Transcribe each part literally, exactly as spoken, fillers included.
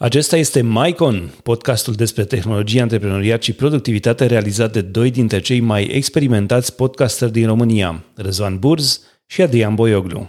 Acesta este MyCon, podcastul despre tehnologie, antreprenoriat și productivitate realizat de doi dintre cei mai experimentați podcasteri din România, Răzvan Burz și Adrian Boioglu.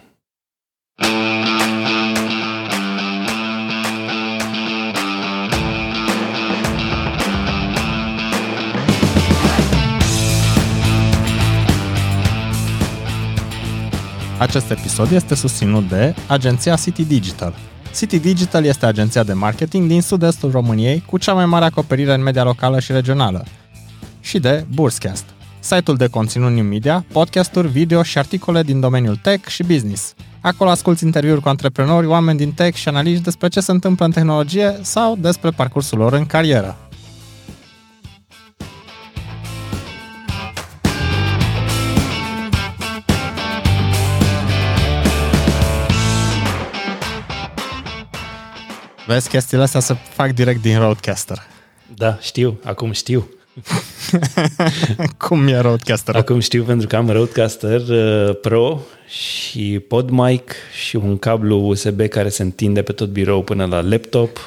Acest episod este susținut de agenția City Digital. City Digital este agenția de marketing din sud-estul României cu cea mai mare acoperire în media locală și regională. Și de Burzcast, site-ul de conținut new media, podcasturi, video și articole din domeniul tech și business. Acolo asculți interviuri cu antreprenori, oameni din tech și analiști despre ce se întâmplă în tehnologie sau despre parcursul lor în carieră. Vezi, chestiile astea se fac direct din Rodecaster. Da, știu, acum știu. Cum e Rodecaster? Acum știu pentru că am Rodecaster uh, Pro și PodMic și un cablu U S B care se întinde pe tot birou până la laptop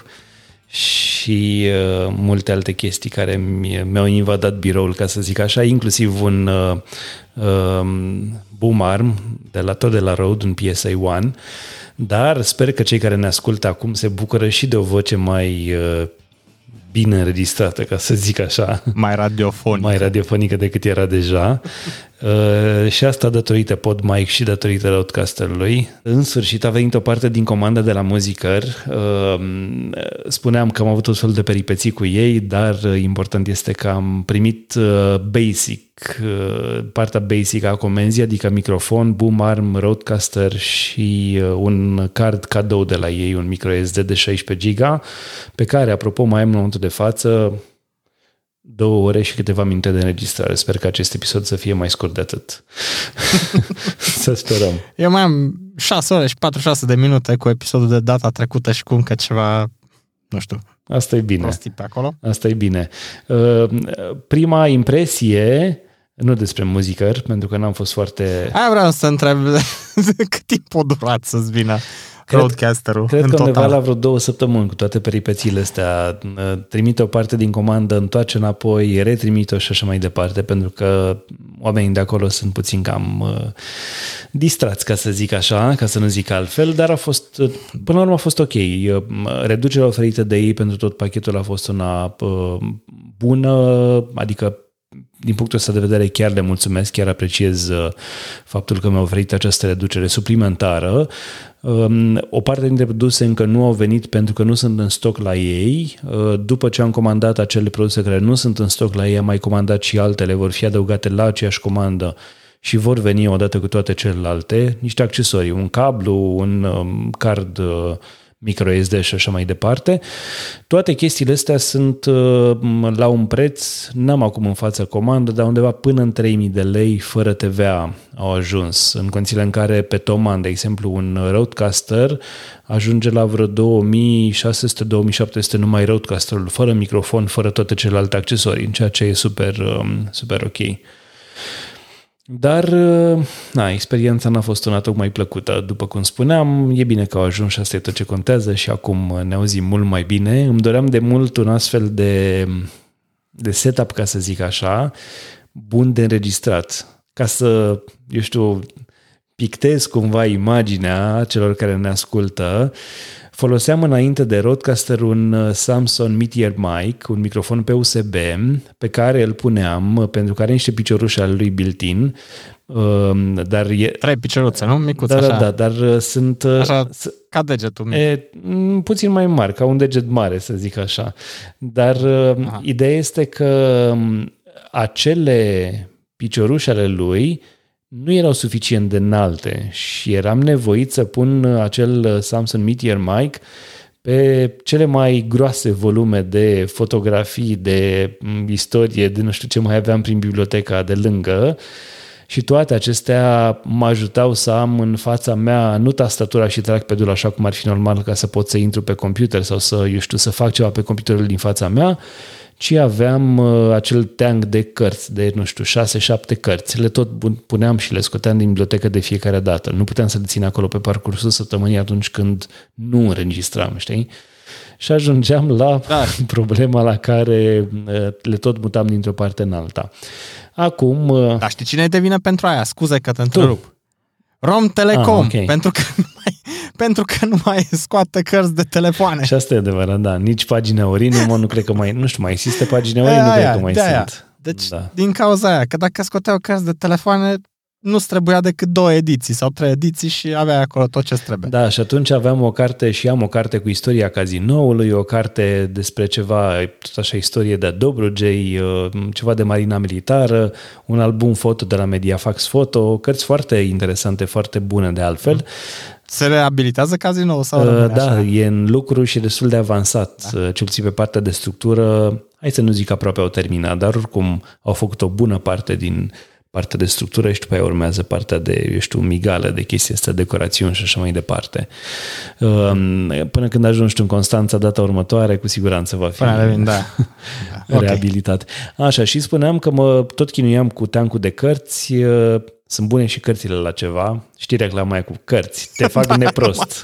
și uh, multe alte chestii care mi-au invadat biroul, ca să zic așa, inclusiv un uh, uh, boom arm de la, tot de la Rode, un P S A unu. Dar sper că cei care ne ascultă acum se bucură și de o voce mai uh, bine înregistrată, ca să zic așa. Mai radiofonică. Mai radiofonică decât era deja. Uh, și asta datorită PodMic și datorită Rodecasterului. În sfârșit a venit o parte din comanda de la Muzicăr. Uh, spuneam că am avut tot felul de peripeții cu ei, dar important este că am primit uh, basic, uh, partea basic a comenzii, adică microfon, boom arm, Rodecaster și uh, un card cadou de la ei, un micro S D de șaisprezece giga, pe care, apropo, mai am în momentul de față două ore și câteva minute de înregistrare. Sper că acest episod să fie mai scurt de atât. Să sperăm. Eu mai am șase ore și patruzeci și șase de minute cu episodul de data trecută și cu încă ceva, nu știu, asta e bine. prostii pe acolo. Asta e bine. Prima impresie, nu despre Muzicăr, pentru că n-am fost foarte... Aia vreau să întreb cât timp a durat să-ți vină Rodecasterul. Cred în că total. undeva la vreo două săptămâni cu toate peripețiile astea. Trimite o parte din comandă, întoarce înapoi, retrimite-o și așa mai departe, pentru că oamenii de acolo sunt puțin cam uh, distrați, ca să zic așa, ca să nu zic altfel, dar a fost, până la urmă a fost ok. Reducerea oferită de ei pentru tot pachetul a fost una uh, bună, adică din punctul ăsta de vedere chiar le mulțumesc, chiar apreciez faptul că mi-au oferit această reducere suplimentară. O parte dintre produse încă nu au venit pentru că nu sunt în stoc la ei. După ce am comandat acele produse care nu sunt în stoc la ei, am mai comandat și altele, vor fi adăugate la aceeași comandă și vor veni odată cu toate celelalte, niște accesorii, un cablu, un card micro S D și așa mai departe. Toate chestiile astea sunt uh, la un preț, n-am acum în față comandă, dar undeva până în trei mii de lei fără T V A au ajuns. În condițiile în care pe Thomann, de exemplu, un Rodecaster ajunge la vreo două mii șase sute - două mii șapte sute numai Rodecasterul, fără microfon, fără toate celelalte accesorii, ceea ce e super, um, super ok. Dar, na, experiența n-a fost una tocmai plăcută. După cum spuneam, e bine că au ajuns și asta e tot ce contează și acum ne auzim mult mai bine. Îmi doream de mult un astfel de, de setup, ca să zic așa, bun de înregistrat. Ca să, eu știu, pictez cumva imaginea celor care ne ascultă. Foloseam înainte de Rodecaster un Samson Meteor Mic, un microfon pe U S B, pe care îl puneam, pentru că are niște picioruși ale lui built-in. Dar e... Trei picioruțe, nu? Micuț, da, așa. Da, da, dar sunt... Așa, ca degetul mic. E, puțin mai mari, ca un deget mare, să zic așa. Dar Aha. Ideea este că acele picioruși ale lui nu erau suficient de înalte și eram nevoit să pun acel Samson Meteor Mic pe cele mai groase volume de fotografii, de istorie, de nu știu ce mai aveam prin biblioteca de lângă. Și toate acestea mă ajutau să am în fața mea nu tastatura și trackpad-ul așa cum ar fi normal ca să pot să intru pe computer sau să, eu știu, să fac ceva pe computerul din fața mea, ci aveam uh, acel teanc de cărți, de, nu știu, șase, șapte cărți. Le tot puneam și le scoteam din bibliotecă de fiecare dată. Nu puteam să le țin acolo pe parcursul săptămânii atunci când nu înregistram, știi? Și ajungeam la Da. problema la care le tot mutam dintr-o parte în alta. Acum... Dar știi cine te vine pentru aia? Scuze că te întrerup. Rom Telecom, ah, okay. pentru, că nu mai, pentru că nu mai scoate cărți de telefoane. Și asta e adevărat, da. Nici pagini Aurinum, nu cred că mai... Nu știu, mai există pagini Aurinum, nu cred că mai de sunt. Aia. Deci, da. din cauza aia, că dacă scoteau cărți de telefoane, nu-ți trebuia decât două ediții sau trei ediții și aveai acolo tot ce-ți trebuie. Da, și atunci aveam o carte și am o carte cu istoria cazinoului, o carte despre ceva, tot așa, istorie de Dobrogei, ceva de marina militară, un album foto de la Mediafax Photo, cărți foarte interesante, foarte bune de altfel. Se reabilitează cazinoul sau uh, rămâne Da, așa? e în lucru și destul de avansat, da. Cel puțin pe partea de structură, hai să nu zic aproape au terminat, dar oricum au făcut o bună parte din partea de structură și după aia urmează partea de, eu știu, migală, de chestii astea, decorațiuni și așa mai departe. Până când ajungi în Constanța data următoare, cu siguranță va fi Până revin, da. Da. reabilitat. Okay. Așa, și spuneam că mă tot chinuiam cu teancul de cărți, sunt bune și cărțile la ceva. Știi reclama aia cu cărți, te fac da, neprost.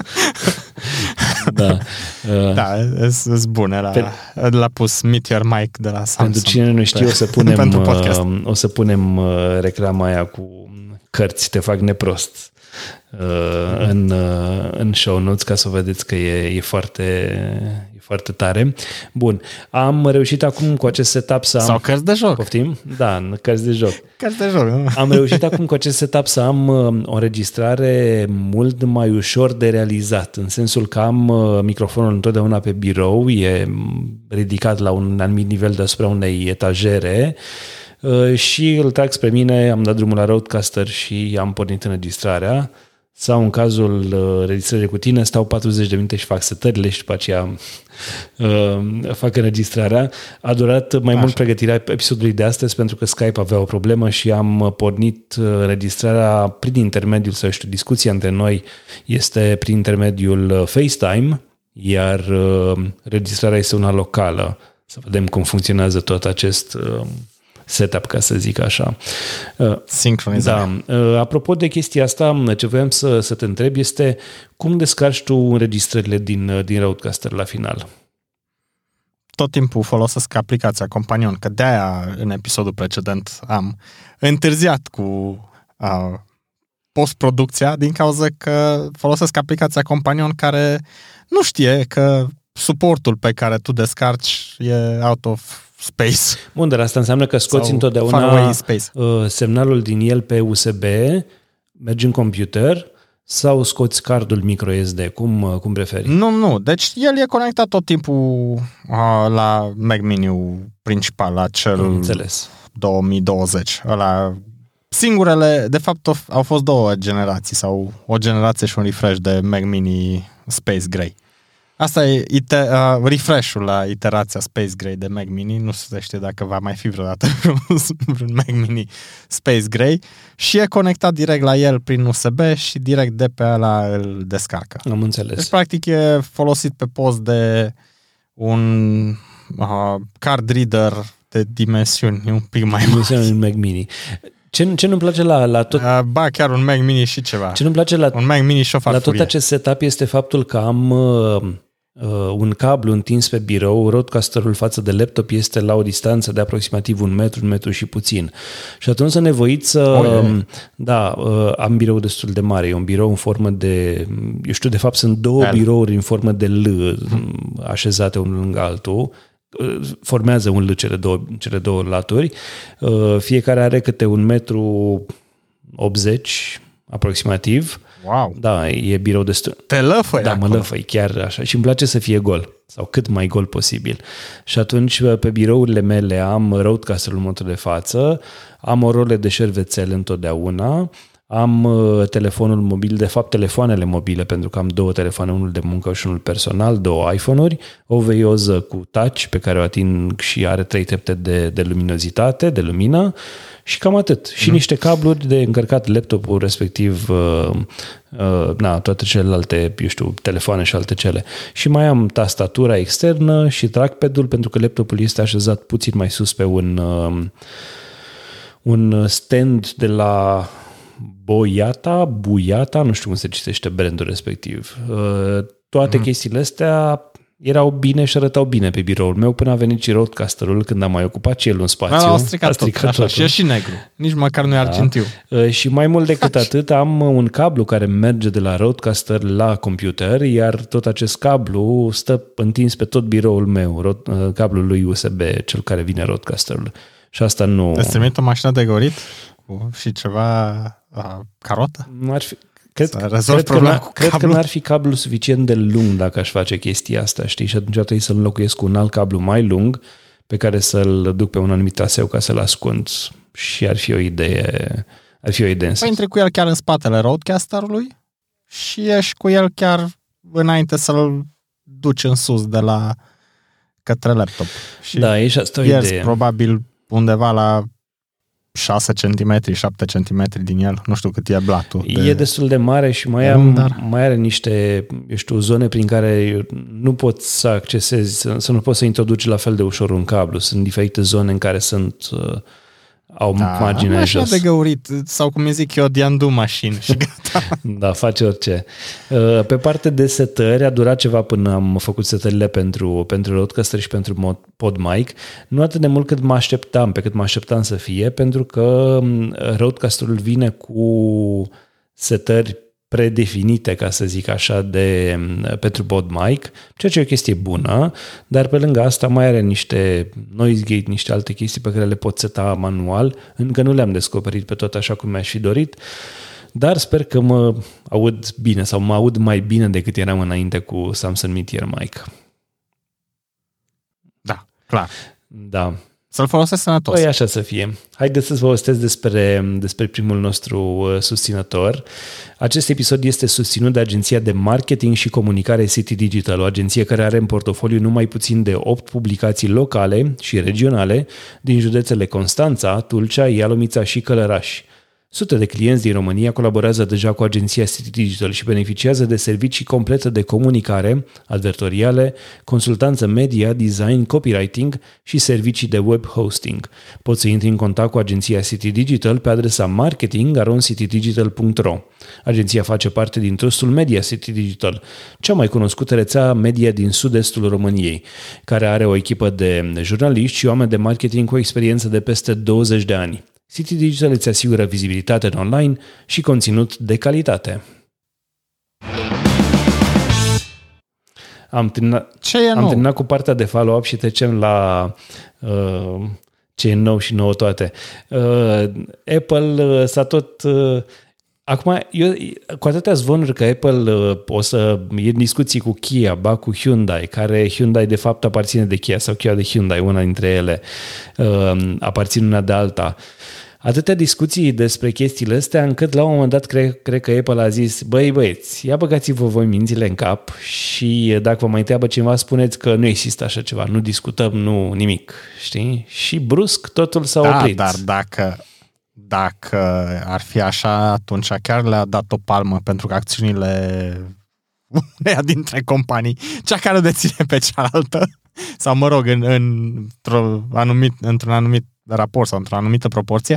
Da, da, sunt bune. La, Pe, l-a pus Meet Your Mike de la Samsung. Pentru cine nu știe, o să punem, o să punem reclama aia cu cărți, te fac neprost mm. în, în show notes, ca să vedeți că e, e, foarte, e foarte tare. Bun, am reușit acum cu acest setup să am... Sau cărți de joc. Poftim? Da, cărți de joc. Cărți de joc. Am reușit acum cu acest setup să am o înregistrare mult mai ușor de realizat, în sensul că am microfonul întotdeauna pe birou, e ridicat la un anumit nivel deasupra unei etajere și îl trag spre mine, am dat drumul la Rodecaster și am pornit înregistrarea. Sau în cazul registrării cu tine, stau patruzeci de minute și fac setările și după aceea uh, fac înregistrarea. A durat mai Așa. mult pregătirea episodului de astăzi pentru că Skype avea o problemă și am pornit înregistrarea prin intermediul, sau știu, discuția între noi este prin intermediul FaceTime, iar uh, registrarea este una locală. Să vedem cum funcționează tot acest... Uh, setup, ca să zic așa. Sincronizare. Da. Apropo de chestia asta, ce voiam să, să te întreb este cum descarci tu înregistrările din, din Rodecaster la final? Tot timpul folosesc aplicația Companion, că de-aia în episodul precedent am întârziat cu uh, post-producția din cauza că folosesc aplicația Companion care nu știe că suportul pe care tu descarci e out of space. Bun, dar asta înseamnă că scoți Sau întotdeauna semnalul din el pe U S B, mergi în computer sau scoți cardul micro S D, cum, cum preferi? Nu, nu, deci el e conectat tot timpul uh, la Mac Mini-ul principal, la cel Înțeles. două mii douăzeci. Ăla, singurele, de fapt au fost două generații sau o generație și un refresh de Mac Mini Space Gray. Asta e ite- uh, refresh-ul la iterația Space Gray de Mac Mini. Nu se știe dacă va mai fi vreodată vreun Mac Mini Space Gray și e conectat direct la el prin U S B și direct de pe ăla îl descarcă. Am înțeles. Deci, practic, e folosit pe post de un uh, card reader de dimensiuni un pic mai mari. Un Mac Mini. Ce, ce nu-mi place la, la tot... Uh, ba, chiar un Mac Mini și ceva. Ce nu-mi place la, un Mac Mini și o la tot acest setup este faptul că am... Uh, Uh, un cablu întins pe birou, Rodecasterul față de laptop este la o distanță de aproximativ un metru, un metru și puțin. Și atunci sunt nevoit să... Uh, da, uh, am birou destul de mare. E un birou în formă de... Eu știu, de fapt sunt două L. birouri în formă de L hmm. așezate unul lângă altul. Uh, formează un L cele două, cele două laturi. Uh, fiecare are câte un metru optzeci aproximativ. Wow. Da, e birou destul. Te lăfăi Da, acolo. mă lăfăi, chiar așa. Și îmi place să fie gol, sau cât mai gol posibil. Și atunci pe birourile mele am Rodecaster-ul în momentul de față, am o rolă de șervețel întotdeauna, am telefonul mobil, de fapt telefoanele mobile, pentru că am două telefoane, unul de muncă și unul personal, două iPhone-uri, o veioză cu touch pe care o ating și are trei trepte de, de luminozitate, de lumină, și cam atât. Și mm. niște cabluri de încărcat laptopul, respectiv uh, uh, na, toate celelalte, eu știu, telefoane și alte cele. Și mai am tastatura externă și trackpad-ul, pentru că laptopul este așezat puțin mai sus pe un, uh, un stand de la Boiata, Buiata, nu știu cum se citește brandul respectiv. Uh, toate mm. chestiile astea erau bine și arătau bine pe biroul meu până a venit și Rodecasterul când am mai ocupat și el un spațiu. A stricat, a stricat tot, așa, și e și negru. Nici măcar nu e argintiu. Da. Și mai mult decât atât am un cablu care merge de la Rodecaster la computer, iar tot acest cablu stă întins pe tot biroul meu, cablul lui U S B, cel care vine Rodecasterul. Și asta nu... Îți trimit o mașină de găurit și ceva a, carotă? Ar fi... Cred, cred, că, n-ar, cred că n-ar fi cablu suficient de lung dacă aș face chestia asta, știi? Și atunci trebuie să-l înlocuiesc cu un alt cablu mai lung pe care să-l duc pe un anumit traseu ca să-l ascund. Și ar fi o idee, ar fi o idee în păi intri cu el chiar în spatele Rodecasterului și ieși cu el chiar înainte să-l duci în sus de la către laptop. Și da, e și asta o idee. Probabil undeva la șase centimetri, șapte centimetri din el, nu știu cât e blatul. De... E destul de mare și mai, am, dar... mai are niște, eu știu, zone prin care nu poți să accesezi, să, să nu poți să introduci la fel de ușor un cablu. Sunt diferite zone în care sunt uh, au da, marginea jos. De găurit, sau cum îi zic eu, de undo machine și gata. Da, face orice. Pe parte de setări a durat ceva până am făcut setările pentru, pentru Rodecaster și pentru PodMic. Nu atât de mult cât mă așteptam, pe cât mă așteptam să fie, pentru că Rodecasterul vine cu setări predefinite, ca să zic așa, de, pentru PodMic, ceea ce e o chestie bună, dar pe lângă asta mai are niște noise gate, niște alte chestii pe care le pot seta manual. Încă nu le-am descoperit pe tot așa cum mi-aș fi dorit, dar sper că mă aud bine sau mă aud mai bine decât eram înainte cu Samson Meteor Mic. Da, clar. Da. Să-l folosesc sănătos. Păi așa să fie. Haideți să vă povestesc despre, despre primul nostru susținător. Acest episod este susținut de agenția de marketing și comunicare City Digital, o agenție care are în portofoliu numai puțin de opt publicații locale și regionale din județele Constanța, Tulcea, Ialomița și Călăraș. Sute de clienți din România colaborează deja cu agenția City Digital și beneficiază de servicii complete de comunicare, advertoriale, consultanță media, design, copywriting și servicii de web hosting. Poți să intri în contact cu agenția City Digital pe adresa marketing arond city digital punct ro. Agenția face parte din trustul Media City Digital, cea mai cunoscută rețea media din sud-estul României, care are o echipă de jurnaliști și oameni de marketing cu experiență de peste douăzeci de ani. City Digital îți asigură vizibilitate în online și conținut de calitate. Am terminat, ce e am terminat cu partea de follow-up și trecem la uh, ce e nou și nouă toate. Uh, Apple uh, s-a tot... Uh, Acum, eu, cu atâtea zvonuri că Apple uh, o să e în discuții cu Kia, ba cu Hyundai, care Hyundai de fapt aparține de Kia sau Kia de Hyundai, una dintre ele uh, aparține una de alta. Atâtea discuții despre chestiile astea, încât la un moment dat cred, cred că Apple a zis: băi băieți, ia băgați-vă voi mințile în cap și dacă vă mai întreabă cineva, spuneți că nu există așa ceva, nu discutăm, nu nimic, știi? Și brusc totul s-a da, oprit. Dar dacă, dacă ar fi așa, atunci chiar le-a dat o palmă pentru că acțiunile uneia dintre companii, cea care o deține pe cealaltă, sau mă rog, în, în, într-un anumit, într-un anumit raport sau într-o anumită proporție,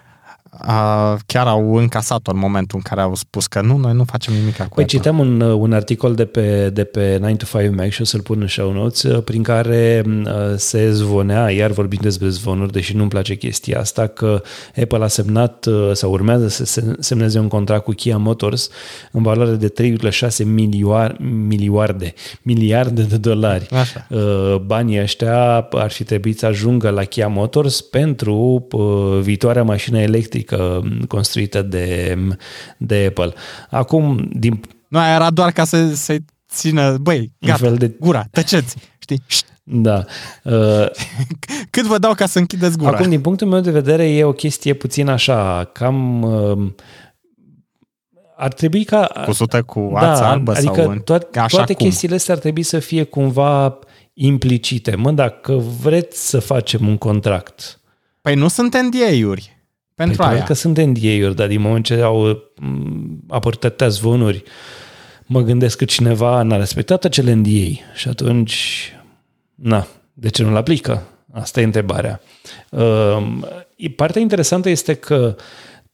chiar au încasat-o în momentul în care au spus că nu, noi nu facem nimic cu Păi citeam un, un articol de pe, de pe nine to five Mac și o să-l pun în show notes, prin care se zvonea, iar vorbind despre zvonuri, deși nu-mi place chestia asta, că Apple a semnat sau urmează să semneze un contract cu Kia Motors în valoare de trei virgulă șase miliarde, miliarde de dolari. Așa. Banii ăștia ar fi trebuit să ajungă la Kia Motors pentru viitoarea mașină electrică construită de, de Apple. Acum, din... Nu, era doar ca să, să-i țină, băi, gata, de... gura, tăceți, știi? Da. Uh... Cât vă dau ca să închideți gura? Acum, din punctul meu de vedere, e o chestie puțin așa, cam... Uh... Ar trebui ca... Cusută cu ață da, albă adică sau în... toate, toate chestiile astea ar trebui să fie cumva implicite. Mă, dacă vreți să facem un contract... Păi nu sunt N D A-uri. Pentru păi aia. că sunt N D A-uri, dar din moment ce au apărut atâtea zvonuri, mă gândesc că cineva n-a respectat acele N D A și atunci, na, de ce nu-l aplică? Asta e întrebarea. Partea interesantă este că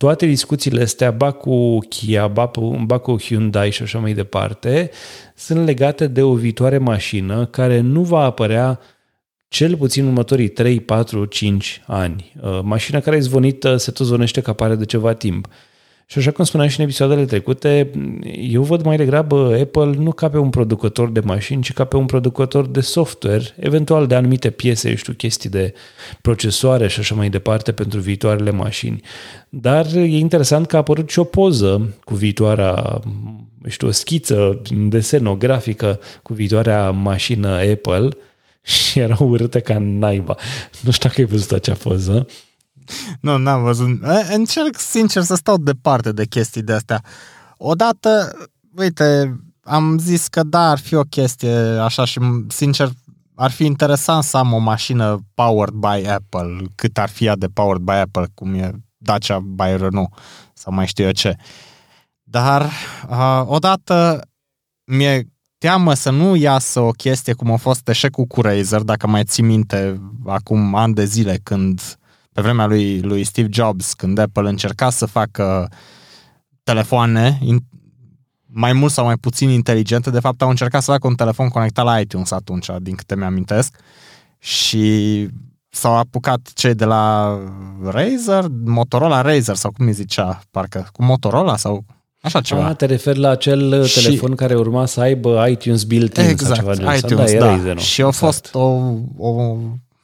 toate discuțiile astea, ba cu Kia, ba, ba cu Hyundai și așa mai departe, sunt legate de o viitoare mașină care nu va apărea cel puțin următorii trei, patru, cinci ani. Mașina care e zvonită, se tot zvonește că apare de ceva timp. Și așa cum spuneam și în episoadele trecute, eu văd mai degrabă Apple nu ca pe un producător de mașini, ci ca pe un producător de software, eventual de anumite piese, eu știu, chestii de procesoare și așa mai departe pentru viitoarele mașini. Dar e interesant că a apărut și o poză cu viitoarea, știu, o schiță, desen, o grafică cu viitoarea mașină Apple și era urâtă ca naiba. Nu știu dacă ai văzut acea poză. Nu, n-am văzut. Încerc sincer să stau departe de chestii de astea. Odată, uite, am zis că da, ar fi o chestie așa și sincer ar fi interesant să am o mașină powered by Apple, cât ar fi ea de powered by Apple, cum e Dacia by Renault sau mai știu eu ce. Dar uh, odată mi-e teamă să nu iasă o chestie cum a fost eșecul cu Razer, dacă mai ții minte acum ani de zile când pe vremea lui, lui Steve Jobs, când Apple încerca să facă telefoane mai mult sau mai puțin inteligente, de fapt au încercat să facă un telefon conectat la iTunes atunci, din câte mi-amintesc, și s-au apucat cei de la Razer, Motorola Razer, sau cum îi zicea, parcă, cu Motorola sau așa ceva. Ah, te referi la acel și telefon care urma să aibă iTunes built-in exact, sau ceva iTunes, da, da. Razer, Și a fost o, o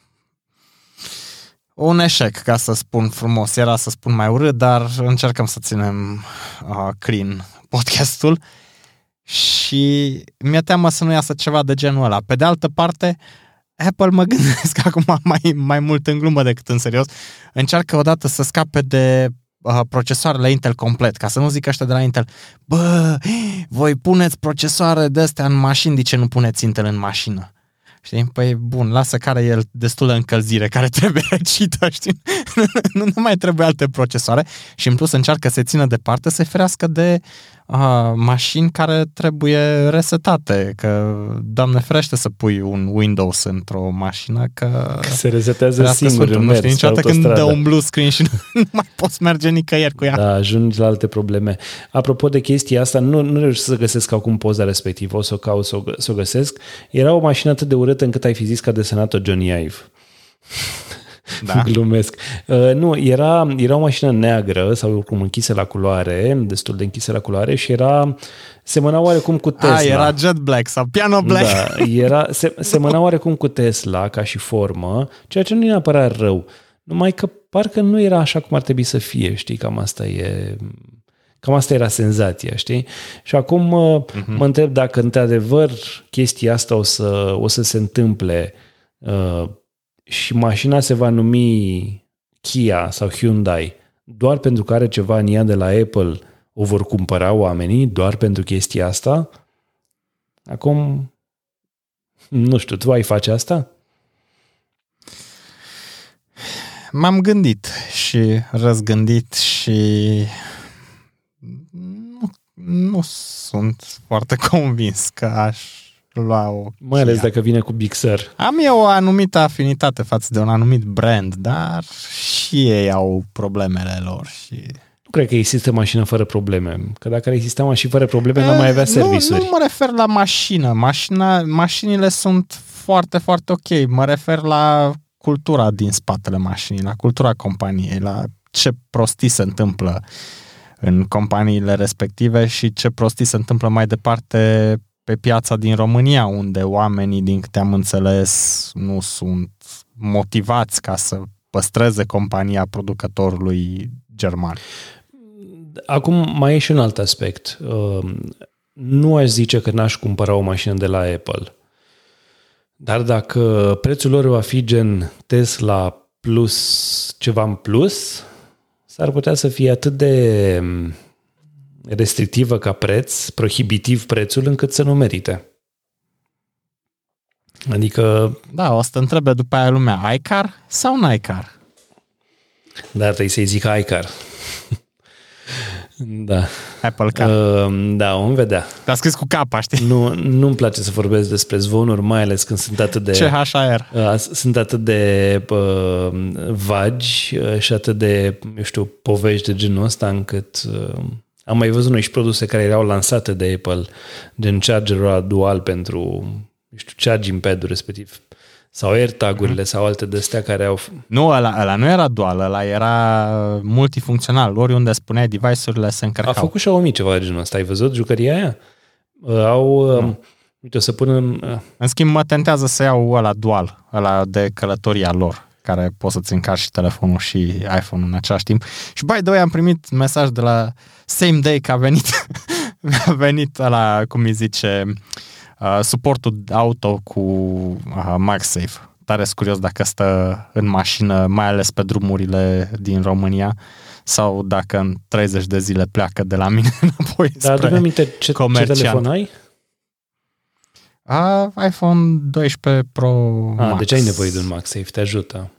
un eșec, ca să spun frumos. Era să spun mai urât, dar încercăm să ținem uh, clean podcastul și mi-e teamă să nu iasă ceva de genul ăla. Pe de altă parte, Apple, mă gândesc acum mai, mai mult în glumă decât în serios, încearcă odată să scape de uh, procesoarele Intel complet, ca să nu zic ăștia de la Intel, bă, voi puneți procesoare de astea în mașini, de ce nu puneți Intel în mașină? Știi? Păi bun, lasă care e destulă încălzire, care trebuie răcită, știi? nu, nu mai trebuie alte procesoare și în plus încearcă să se țină departe, să se ferească de uh, mașini care trebuie resetate, că Doamne ferește să pui un Windows într-o mașină, că, că se resetează singur în mers, nu știi niciodată când dă un blue screen și nu, nu mai poți merge nicăieri cu ea. Da, ajungi la alte probleme. Apropo de chestia asta, nu, nu reușesc să găsesc acum poza respectivă, o să o caut să o, să o găsesc. Era o mașină atât de urâtă încât ai fi zis că a desenat-o Johnny Ive. Da? Glumesc. Uh, nu, era, era o mașină neagră sau cum închisă la culoare, destul de închisă la culoare și era, semăna oarecum cu Tesla. A, era Jet Black sau Piano Black. Da, era, se, semăna oarecum cu Tesla ca și formă, ceea ce nu e neapărat rău. Numai că parcă nu era așa cum ar trebui să fie, știi, cam asta e... Cam asta era senzația, știi? Și acum uh-huh. mă întreb dacă într-adevăr chestia asta o să, o să se întâmple uh, și mașina se va numi Kia sau Hyundai doar pentru că are ceva în ea de la Apple, o vor cumpăra oamenii doar pentru chestia asta? Acum, nu știu, tu ai face asta? M-am gândit și răzgândit și nu, nu sunt foarte convins că aș lua o Mai ales dacă vine cu Big Sur. Am eu o anumită afinitate față de un anumit brand, dar și ei au problemele lor. Și... Nu cred că există mașină fără probleme. Că dacă ar exista mașini fără probleme, n-am mai avea servisuri. Nu, nu mă refer la mașină. Mașina, mașinile sunt foarte, foarte ok. Mă refer la cultura din spatele mașinii, la cultura companiei, la ce prostii se întâmplă în companiile respective și ce prostii se întâmplă mai departe pe piața din România, unde oamenii, din câte am înțeles, nu sunt motivați ca să păstreze compania producătorului german. Acum mai e și un alt aspect. Nu aș zice că n-aș cumpăra o mașină de la Apple. Dar dacă prețul lor va fi gen Tesla plus ceva în plus, s-ar putea să fie atât de restrictivă ca preț, prohibitiv prețul, încât să nu merite. Adică... Da, o să te întrebe după aia lumea, iCar sau n-iCar? Dar trebuie să-i zic iCar. Da. Apple Car. Uh, da, vom vedea. Dar scris cu capa, știi? Nu, nu-mi place să vorbesc despre zvonuri, mai ales când sunt atât de... C H A R. Uh, sunt atât de uh, vagi uh, și atât de, eu știu, povești de genul ăsta, încât... Uh, am mai văzut noi și produse care erau lansate de Apple, gen chargerul dual pentru, eu știu, charging pad-ul respectiv. Sau AirTag-urile, mm-hmm. sau alte de-astea care au... Nu, ăla, ăla nu era dual, ăla era multifuncțional. Oriunde spuneai, device-urile se încărcau. A făcut Xiaomi ceva de genul ăsta. Ai văzut jucăria aia? Au... Nu. Uite, o să pun în... În schimb, mă tentează să iau ăla dual, ăla de călătoria lor, care poți să-ți încarci și telefonul și iPhone-ul în același timp. Și by the way, am primit mesaj de la same day că a venit, a venit ăla, cum îi zice... Uh, suportul auto cu uh, MagSafe. Tare curios dacă stă în mașină, mai ales pe drumurile din România, sau dacă în treizeci de zile pleacă de la mine înapoi Dar spre adu-mi aminte, ce, ce telefon ai? Uh, iPhone doisprezece Pro ah, Max. Deci ai nevoie de un MagSafe, te ajută.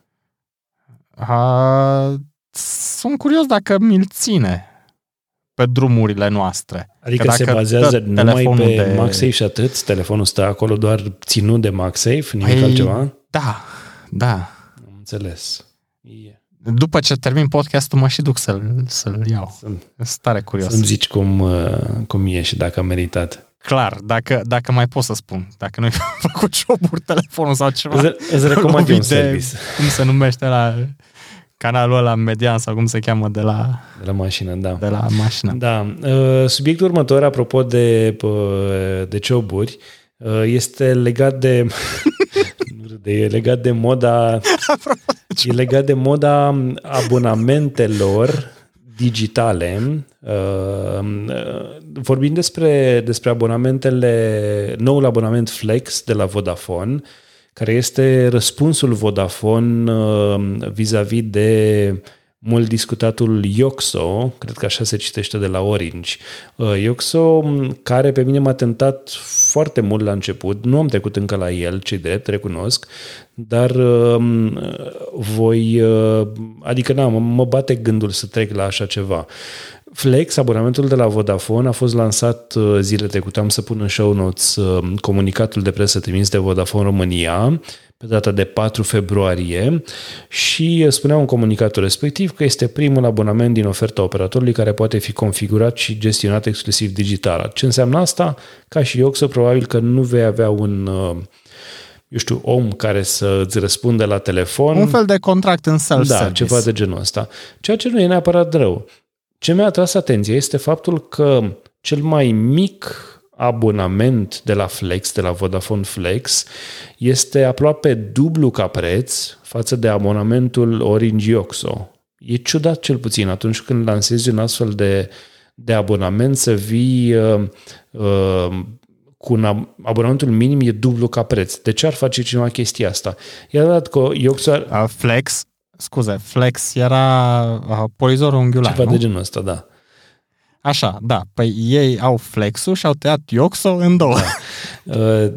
Uh, sunt curios dacă mi-l ține pe drumurile noastre. Adică se bazează numai pe de... MagSafe și atât? Telefonul stă acolo doar ținut de MagSafe? Nimic păi, altceva? Da, da. Am înțeles. Yeah. După ce termin podcastul, mă și duc să-l, să-l iau. Sunt tare curios. Să-mi zici cum, cum e și dacă a meritat. Clar, dacă, dacă mai pot să spun. Dacă nu-i făcut joburi telefonul sau ceva. Îți recomand un service. Cum se numește la... canalul ăla median sau cum se cheamă de la... De la mașină, da. De la mașină. Da. Subiectul următor, apropo de, de joburi, este legat de... e legat de moda... e legat de moda abonamentelor digitale. Vorbim despre, despre abonamentele... noul abonament Flex de la Vodafone, care este răspunsul Vodafone uh, vis-a-vis de mult discutatul Yoxo, cred că așa se citește de la Orange. Uh, Yoxo, care pe mine m-a tentat foarte mult la început, nu am trecut încă la el, ce drept, recunosc, dar uh, voi, uh, adică na, mă, mă bate gândul să trec la așa ceva. Flex, abonamentul de la Vodafone, a fost lansat zile trecute, am să pun în show notes comunicatul de presă trimis de Vodafone România pe data de patru februarie și spunea un comunicatul respectiv că este primul abonament din oferta operatorului care poate fi configurat și gestionat exclusiv digital. Ce înseamnă asta? Ca și Yoxo, probabil că nu vei avea un... eu știu, om care să îți răspunde la telefon. Un fel de contract în self-service. Da, ceva de genul ăsta. Ceea ce nu e neapărat rău. Ce mi-a atras atenția este faptul că cel mai mic abonament de la Flex, de la Vodafone Flex, este aproape dublu ca preț față de abonamentul Orange Yoxo. E ciudat cel puțin atunci când lansezi un astfel de, de abonament să vii uh, uh, cu un abonamentul minim e dublu ca preț. De ce ar face cineva chestia asta? I-a dat că Yoxo ar... uh, Flex Scuze, Flex era uh, polizorul unghiular, ceva nu? de genul ăsta, da. Așa, da. Păi ei au Flex-ul și au tăiat Yoxo în două. Da. Uh,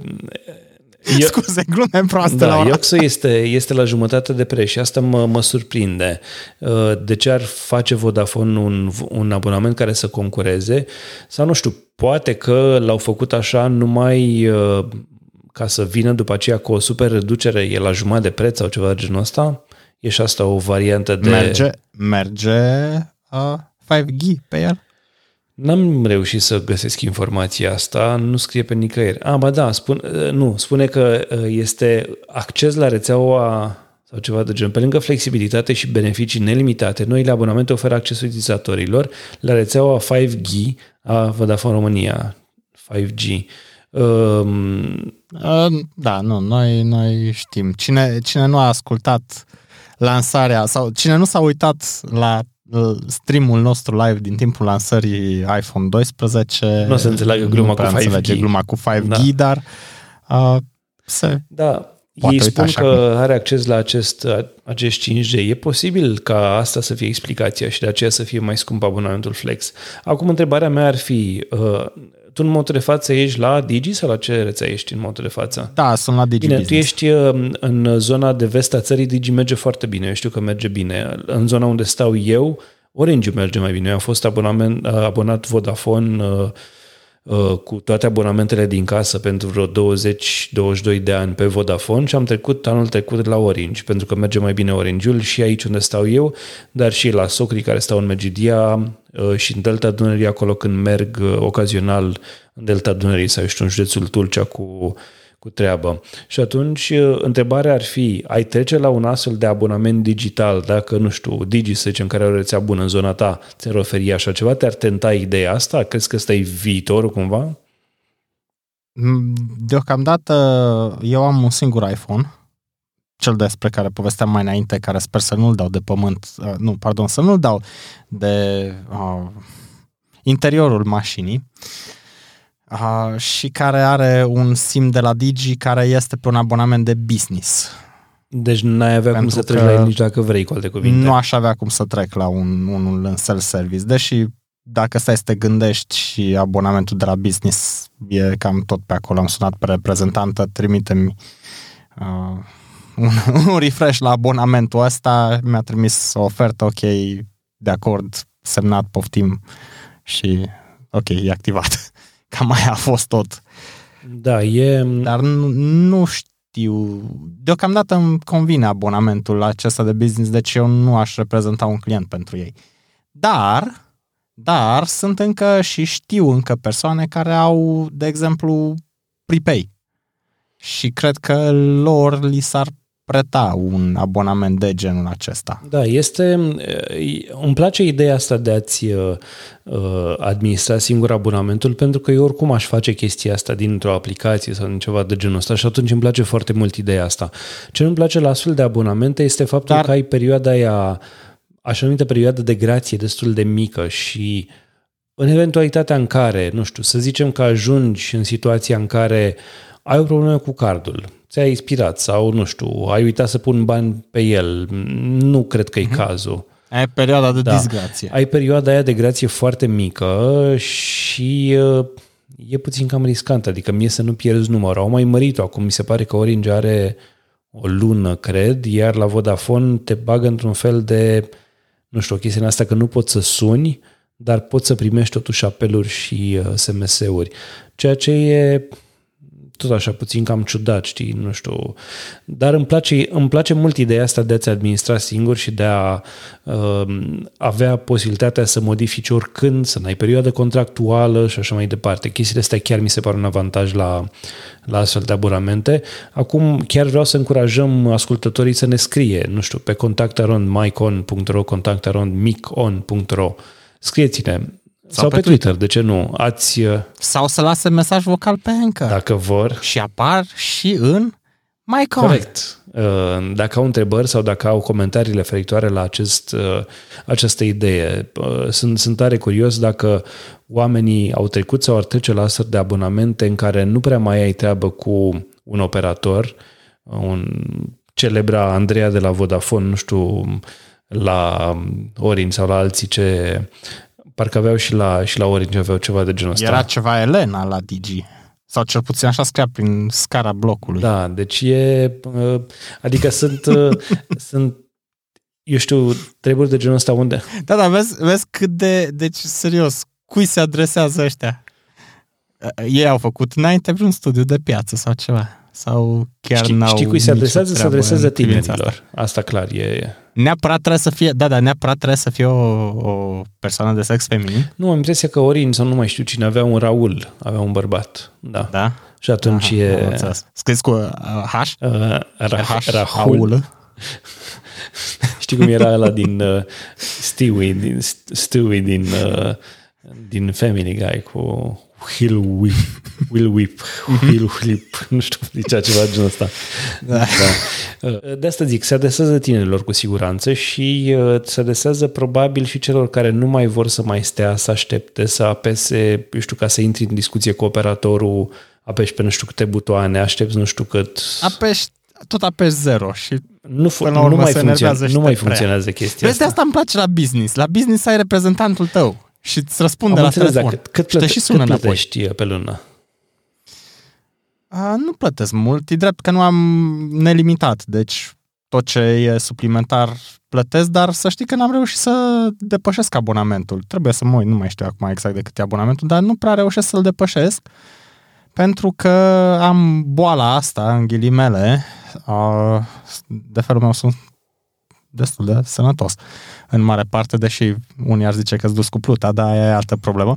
eu, Scuze, glume proaste da, la ora. Yoxo este, este la jumătate de preț și asta mă, mă surprinde. Uh, de ce ar face Vodafone un, un abonament care să concureze? Sau nu știu, poate că l-au făcut așa numai... Uh, ca să vină după aceea cu o super reducere, e la jumătate de preț sau ceva de genul ăsta? E și asta o variantă de... Merge, merge uh, cinci G pe el? N-am reușit să găsesc informația asta, nu scrie pe nicăieri. Ah, ba da, spun, nu, spune că este acces la rețeaua sau ceva de genul. Pe lângă flexibilitate și beneficii nelimitate, noile abonamente oferă accesul utilizatorilor la rețeaua cinci G a Vodafone România. cinci G. Um... Da, nu, noi, noi știm. Cine, cine nu a ascultat lansarea sau cine nu s-a uitat la streamul nostru live din timpul lansării iPhone doisprezece nu o să înțeleagă gluma cu cinci G. gluma cu cinci G, da. Dar uh, se da, ei spun că cum. Are acces la acest, acest cinci G. E posibil ca asta să fie explicația și de aceea să fie mai scump abonamentul Flex. Acum întrebarea mea ar fi... Uh, tu în momentul de față ești la Digi sau la ce rețea ești în momentul de față? Da, sunt la Digi Bine, Business. tu ești în zona de vest a țării, Digi merge foarte bine, eu știu că merge bine. În zona unde stau eu, Orange merge mai bine. Eu am fost abonament, abonat Vodafone uh, uh, cu toate abonamentele din casă pentru vreo douăzeci douăzeci și doi de ani pe Vodafone și am trecut anul trecut la Orange, pentru că merge mai bine Orange-ul și aici unde stau eu, dar și la socrii care stau în Megidia uh, și în Delta Dunării, acolo când merg uh, ocazional în Delta Dunării sau știu, în județul Tulcea cu cu treabă. Și atunci întrebarea ar fi, ai trece la un astfel de abonament digital, dacă, nu știu, Digi, să zicem, care are o rețea bună în zona ta, ți-ar oferi așa ceva? Te-ar tenta ideea asta? Crezi că ăsta e viitorul cumva? Deocamdată eu am un singur iPhone, cel despre care povesteam mai înainte, care sper să nu-l dau de pământ, nu, pardon, să nu-l dau de uh, interiorul mașinii, Uh, și care are un SIM de la Digi care este pe un abonament de business. Deci n-ai avea Pentru cum să treci la el nici dacă vrei, cu alte cuvinte. Nu aș avea cum să trec la un, unul în self-service, deși dacă stai să te gândești și abonamentul de la business e cam tot pe acolo. Am sunat pe reprezentantă, trimite-mi uh, un, un refresh la abonamentul ăsta, mi-a trimis o ofertă, ok, de acord, semnat, poftim și ok, e activat. Cam mai a fost tot. Da, e... Dar nu, nu știu. Deocamdată îmi convine abonamentul acesta de business, deci eu nu aș reprezenta un client pentru ei. Dar, dar sunt încă și știu încă persoane care au, de exemplu, prepay. Și cred că lor li s-ar preta un abonament de genul acesta. Da, este... Îmi place ideea asta de a-ți uh, administra singur abonamentul, pentru că eu oricum aș face chestia asta dintr-o aplicație sau din ceva de genul ăsta și atunci îmi place foarte mult ideea asta. Ce nu-mi place la astfel de abonamente este faptul Dar... că ai perioada aia, așa numită perioadă de grație destul de mică și în eventualitatea în care, nu știu, să zicem că ajungi în situația în care ai o problemă cu cardul, ți-ai expirat sau, nu știu, ai uitat să pun bani pe el, nu cred că e uh-huh. cazul. Ai perioada de da. disgrație. Ai perioada aia de grație foarte mică și uh, e puțin cam riscant, adică mie să nu pierzi numărul. Au mai mărit-o acum, mi se pare că Orange are o lună, cred, iar la Vodafone te bagă într-un fel de, nu știu, o chestie asta că nu poți să suni, dar poți să primești totuși apeluri și uh, S M S-uri, ceea ce e tot așa puțin cam ciudat, știi, nu știu. Dar îmi place, îmi place mult ideea asta de a-ți administra singur și de a uh, avea posibilitatea să modifici oricând, să n-ai perioadă contractuală și așa mai departe. Chestiile astea chiar mi se par un avantaj la, la astfel de abonamente. Acum chiar vreau să încurajăm ascultătorii să ne scrie, nu știu, pe contact arond micon punct ro, contact arond micon punct ro. Scrieți-ne. Sau, sau pe, pe Twitter, Twitter, de ce nu? Ați, sau să lase mesaj vocal pe Anchor. Dacă vor. Și apar și în Micon. Corect. Dacă au întrebări sau dacă au comentarii referitoare la acest, această idee. Sunt, sunt tare curios dacă oamenii au trecut sau ar trece la astfel de abonamente în care nu prea mai ai treabă cu un operator, un celebra Andreea de la Vodafone, nu știu, la Orange sau la alții ce... Parcă aveau și la, și la Orange aveau ceva de genul ăsta. Era ceva Elena la Digi. Sau cel puțin așa scria prin scara blocului. Da, deci e... Adică sunt... sunt eu știu, treburi de genul ăsta unde... Da, da, vezi, vezi cât de... Deci, serios, cui se adresează ăștia? Ei au făcut înainte vreun studiu de piață sau ceva. Sau chiar știi, n-au știi cui se adresează? Se adresează tinerilor. Asta. asta clar e... Neapărat trebuie să fie, da, da, neapărat trebuie să fie o, o persoană de sex feminin. Nu, am impresia că Orin sau nu mai știu cine avea un Raul, avea un bărbat. Da. Da? Și atunci Aha, e... Scris cu uh, H? Uh, H, Rahul. Știi cum era ăla din uh, Stewie, din, Stewie din, uh, din Family Guy cu Will Whip, Will Whip, Will Whip, nu știu, zicea ceva genul ăsta. Da. Da. De asta zic, se adresează tinerilor cu siguranță și se adresează probabil și celor care nu mai vor să mai stea, să aștepte, să apese, eu știu, ca să intri în discuție cu operatorul, apeși pe nu știu câte butoane, aștepți nu știu cât... Apeși, tot apeși zero și nu, f- nu mai, funcționează, nu mai funcționează chestia asta. De asta îmi place la business. La business ai reprezentantul tău. Și îți răspunde Am la înțeles, telefon. Cât, cât, plăte, și te și sună cât plătești înapoi. Pe lună? A, nu plătesc mult. E drept că nu am nelimitat. Deci tot ce e suplimentar plătesc, dar să știi că n-am reușit să depășesc abonamentul. Trebuie să mă uit, nu mai știu acum exact de cât e abonamentul, dar nu prea reușesc să-l depășesc, pentru că am boala asta, în ghilimele, de felul meu sunt destul de sănătos, în mare parte, deși unii ar zice că-s dus cu pluta, dar e altă problemă.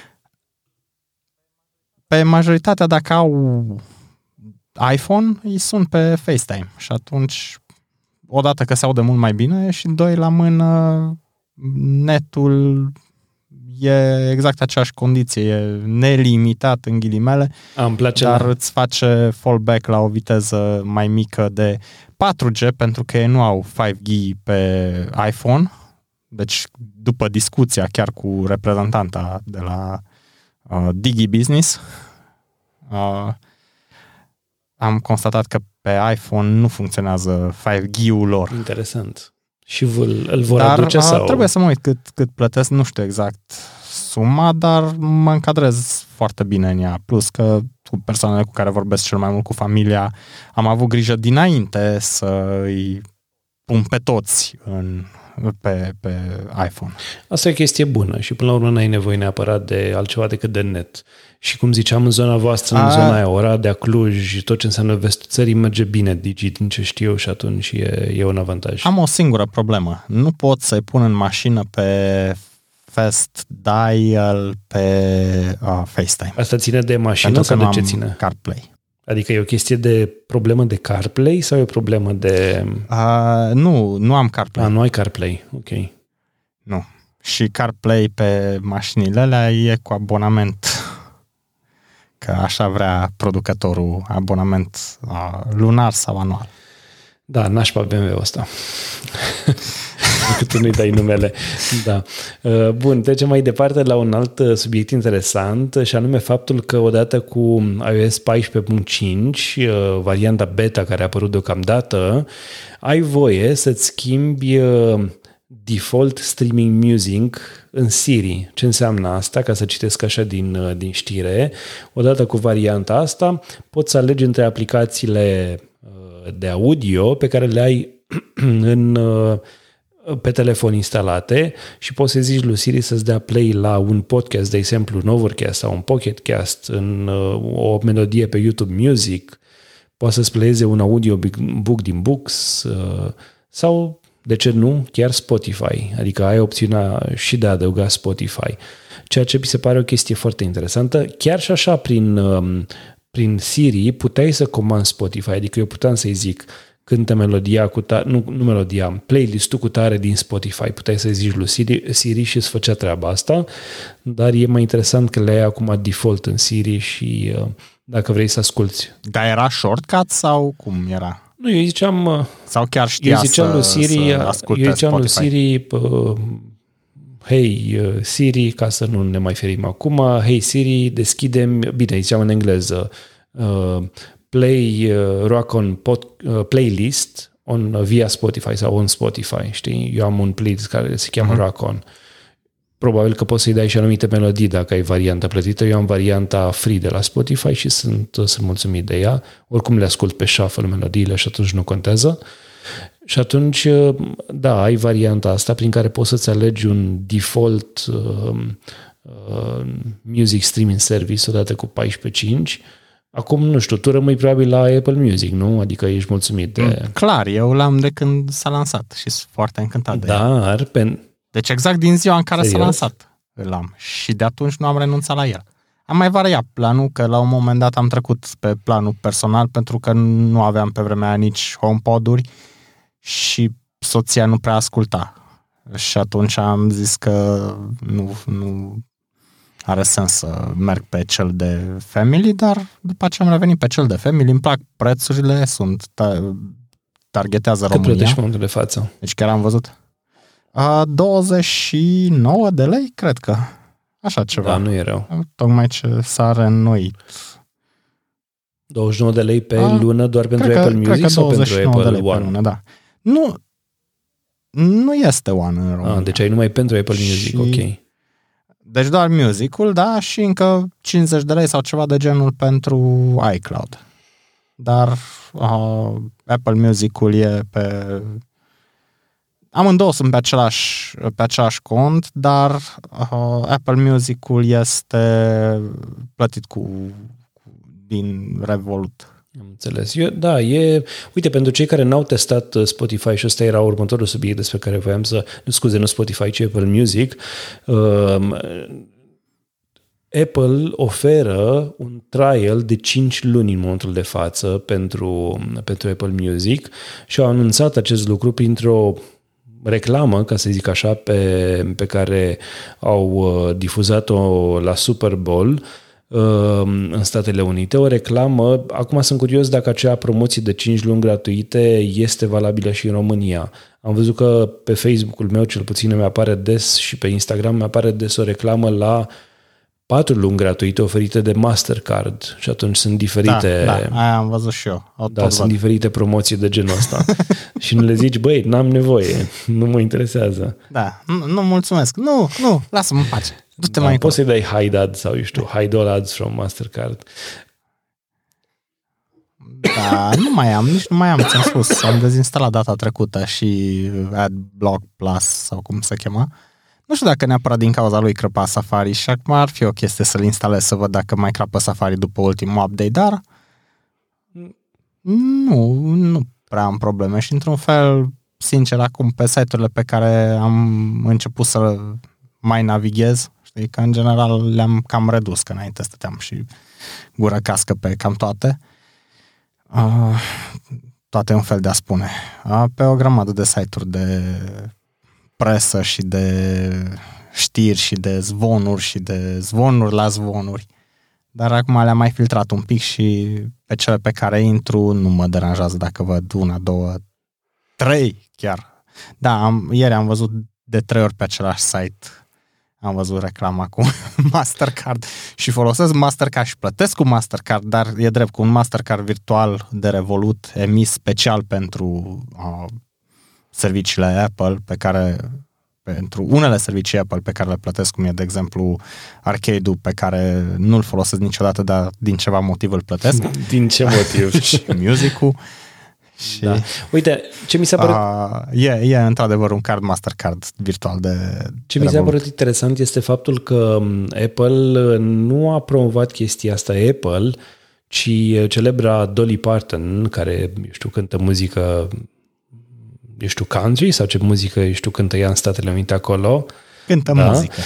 Pe majoritatea, dacă au iPhone, îi sun pe FaceTime și atunci, odată că se aude mult mai bine și doi la mână, netul e exact aceeași condiție, e nelimitat în ghilimele, Îmi place dar la... îți face fallback la o viteză mai mică de patru G, pentru că ei nu au cinci G pe iPhone. Deci, după discuția chiar cu reprezentanta de la uh, DigiBusiness, uh, am constatat că pe iPhone nu funcționează cinci G-ul lor. Interesant. Și îl, îl vor dar, aduce uh, sau? Trebuie să mă uit cât, cât plătesc, nu știu exact suma, dar mă încadrez foarte bine în ea. Plus că cu persoanele cu care vorbesc cel mai mult, cu familia, am avut grijă dinainte să îi pun pe toți în, pe, pe iPhone. Asta e o chestie bună și până la urmă n-ai nevoie neapărat de altceva decât de net. Și cum ziceam, în zona voastră, A... în zona aia, Oradea, Cluj, tot ce înseamnă vestul țării, merge bine Digi, din ce știu, și atunci e, e un avantaj. Am o singură problemă. Nu pot să-i pun în mașină pe Fast Dial pe uh, FaceTime. Asta ține de mașină sau de ce ține? CarPlay. Adică e o chestie de problemă de CarPlay sau e o problemă de... Uh, nu, nu am CarPlay. A, nu ai CarPlay, ok. Nu. Și CarPlay pe mașinile alea e cu abonament. Că așa vrea producătorul, abonament uh, lunar sau anual. Da, nașpa B M W ăsta. Că tu nu-i dai numele. Da. Bun, trecem mai departe la un alt subiect interesant, și anume faptul că odată cu iOS paisprezece punct cinci, varianta beta care a apărut deocamdată, ai voie să-ți schimbi default streaming music în Siri. Ce înseamnă asta? Ca să citesc așa din, din știre. Odată cu varianta asta, poți să alegi între aplicațiile de audio pe care le ai în, pe telefon instalate și poți să zici lui Siri să-ți dea play la un podcast, de exemplu un Overcast sau un Pocketcast, în o melodie pe YouTube Music, poți să-ți playeze un audiobook din Books sau, de ce nu, chiar Spotify. Adică ai opțiunea și de a adăuga Spotify. Ceea ce mi se pare o chestie foarte interesantă. Chiar și așa prin... prin Siri puteai să comanzi Spotify, adică eu puteam să-i zic cântă melodia cu tare, nu, nu melodia, playlist-ul cu tare din Spotify, puteai să-i zici lui Siri, Siri și îți făcea treaba asta, dar e mai interesant că le ai acum default în Siri și uh, dacă vrei să asculți. Dar era shortcut sau cum era? Nu, eu ziceam... Uh, sau chiar știa eu ziceam să, lui Siri, să asculte eu ziceam lui Spotify? Siri, uh, Hei Siri, ca să nu ne mai ferim acum, Hei Siri, deschidem, bine, ziceam în engleză, uh, play uh, rock on pod, uh, playlist on uh, via Spotify sau on Spotify, știi? Eu am un playlist care se cheamă uh-huh. Rock On. Probabil că poți să-i dai și anumite melodii dacă ai varianta plătită. Eu am varianta free de la Spotify și sunt, sunt mulțumit de ea. Oricum le ascult pe shuffle melodiile și atunci nu contează. Și atunci, da, ai varianta asta prin care poți să-ți alegi un default uh, uh, music streaming service odată cu paisprezece punct cinci. Acum, nu știu, tu rămâi probabil la Apple Music, nu? Adică ești mulțumit de... Clar, eu l-am de când s-a lansat și sunt foarte încântat de Dar, el. Pe... Deci exact din ziua în care Serios? s-a lansat l-am. Și de atunci nu am renunțat la el. Am mai variat planul, că la un moment dat am trecut pe planul personal pentru că nu aveam pe vremea aia nici HomePod-uri și soția nu prea asculta. Și atunci am zis că nu, nu are sens să merg pe cel de Family, dar după ce am revenit pe cel de Family, îmi plac prețurile, sunt targetează România. Cât plătești momentul de față? Deci chiar am văzut. Uh, douăzeci și nouă de lei, cred că. Așa ceva. Da, nu e rău. Tocmai ce s-a reînnoit. douăzeci și nouă de lei pe A, lună doar pentru că, Apple Music sau pentru Apple de lei One? Pe lună, da. Nu, nu este One în România. Ah, deci ai numai pentru Apple Music, și... ok. Deci doar Music-ul, da, și încă cincizeci de lei sau ceva de genul pentru iCloud. dar uh, Apple Music-ul e pe... Amândouă sunt pe același, pe același cont, dar uh, Apple Music-ul este plătit cu, cu din Revolut. Am înțeles. Eu, da, e... Uite, pentru cei care n-au testat Spotify, și ăsta era următorul subiect despre care voiam să... Nu, scuze, nu Spotify, ci Apple Music. Uh, Apple oferă un trial de cinci luni în momentul de față pentru, pentru Apple Music și au anunțat acest lucru printr-o reclamă, ca să zic așa, pe, pe care au difuzat-o la Super Bowl în Statele Unite, o reclamă. Acum sunt curios dacă acea promoție de cinci luni gratuite este valabilă și în România. Am văzut că pe Facebook-ul meu, cel puțin, mi apare des și pe Instagram mi apare des o reclamă la patru luni gratuite oferite de Mastercard și atunci sunt diferite... Da, da, aia am văzut și eu. O da, sunt văd. diferite promoții de genul ăsta. Și nu le zici, băi, n-am nevoie, nu mă interesează. Da, nu, nu mulțumesc. Nu, nu, lasă-mă în pace. Du-te da, mai poți să-i dai hide ads sau, eu știu, hide all ads from Mastercard. Da, nu mai am, nici nu mai am, ți-am spus. Am dezinstalat data trecută și AdBlock Plus sau cum se chema. Nu știu dacă neapărat din cauza lui crăpa Safari și acum ar fi o chestie să-l instalez să văd dacă mai crapă Safari după ultimul update, dar nu, nu prea am probleme și într-un fel, sincer, acum pe site-urile pe care am început să mai navighez, știi, că în general le-am cam redus, că înainte stăteam și gură cască pe cam toate. Uh, toate un fel de a spune. Uh, pe o grămadă de site-uri de presă și de știri și de zvonuri și de zvonuri la zvonuri. Dar acum le-am mai filtrat un pic și pe cele pe care intru nu mă deranjează dacă văd una, două, trei chiar. Da, am, ieri am văzut de trei ori pe același site. Am văzut reclama cu Mastercard și folosesc Mastercard și plătesc cu Mastercard, dar e drept, cu un Mastercard virtual de Revolut emis special pentru uh, serviciile Apple pe care, pentru unele servicii Apple pe care le plătesc, cum e, de exemplu, Arcade-ul, pe care nu-l folosesc niciodată, dar din ceva motiv îl plătesc. Din ce motiv? Și Music-ul. Și, da. Uite, ce mi s-a părut... Uh, e, e într-adevăr un card Mastercard virtual de Ce mi s-a părut interesant este faptul că Apple nu a promovat chestia asta Apple, ci celebra Dolly Parton, care, eu știu, cântă muzică, eu știu, country sau ce muzică, eu știu, cântă ea în Statele Unite acolo. Cântă da? muzică.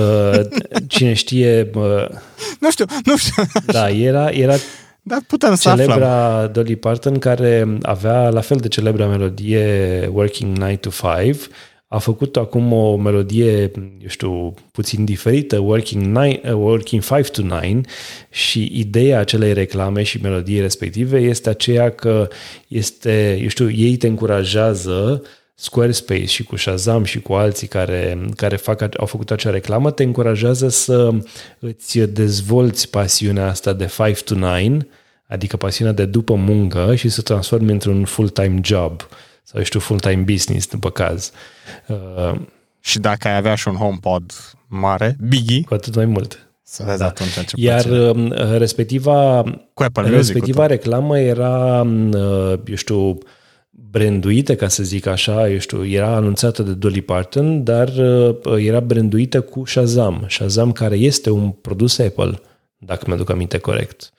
Cine știe... Nu știu, nu știu. Da, era... era Dar putem să celebra aflăm. Dolly Parton, care avea la fel de celebra melodie Working nine to five, a făcut acum o melodie, eu știu, puțin diferită, Working, nine, uh, Working five to nine, și ideea acelei reclame și melodiei respective este aceea că este, eu știu, ei te încurajează, Squarespace și cu Shazam și cu alții care, care fac, au făcut acea reclamă, te încurajează să îți dezvolți pasiunea asta de five to nine, adică pasiunea de după muncă, și să transformi într-un full-time job sau, eu știu, full-time business, după caz. Uh, și dacă ai avea și un HomePod mare, biggie, cu atât mai mult. Să vezi da. atunci ce Iar place. respectiva, cu Apple respectiva reclamă era, eu știu, branduită, ca să zic așa, eu știu, era anunțată de Dolly Parton, dar uh, era branduită cu Shazam. Shazam, care este un produs Apple, dacă mi-aduc aminte corect.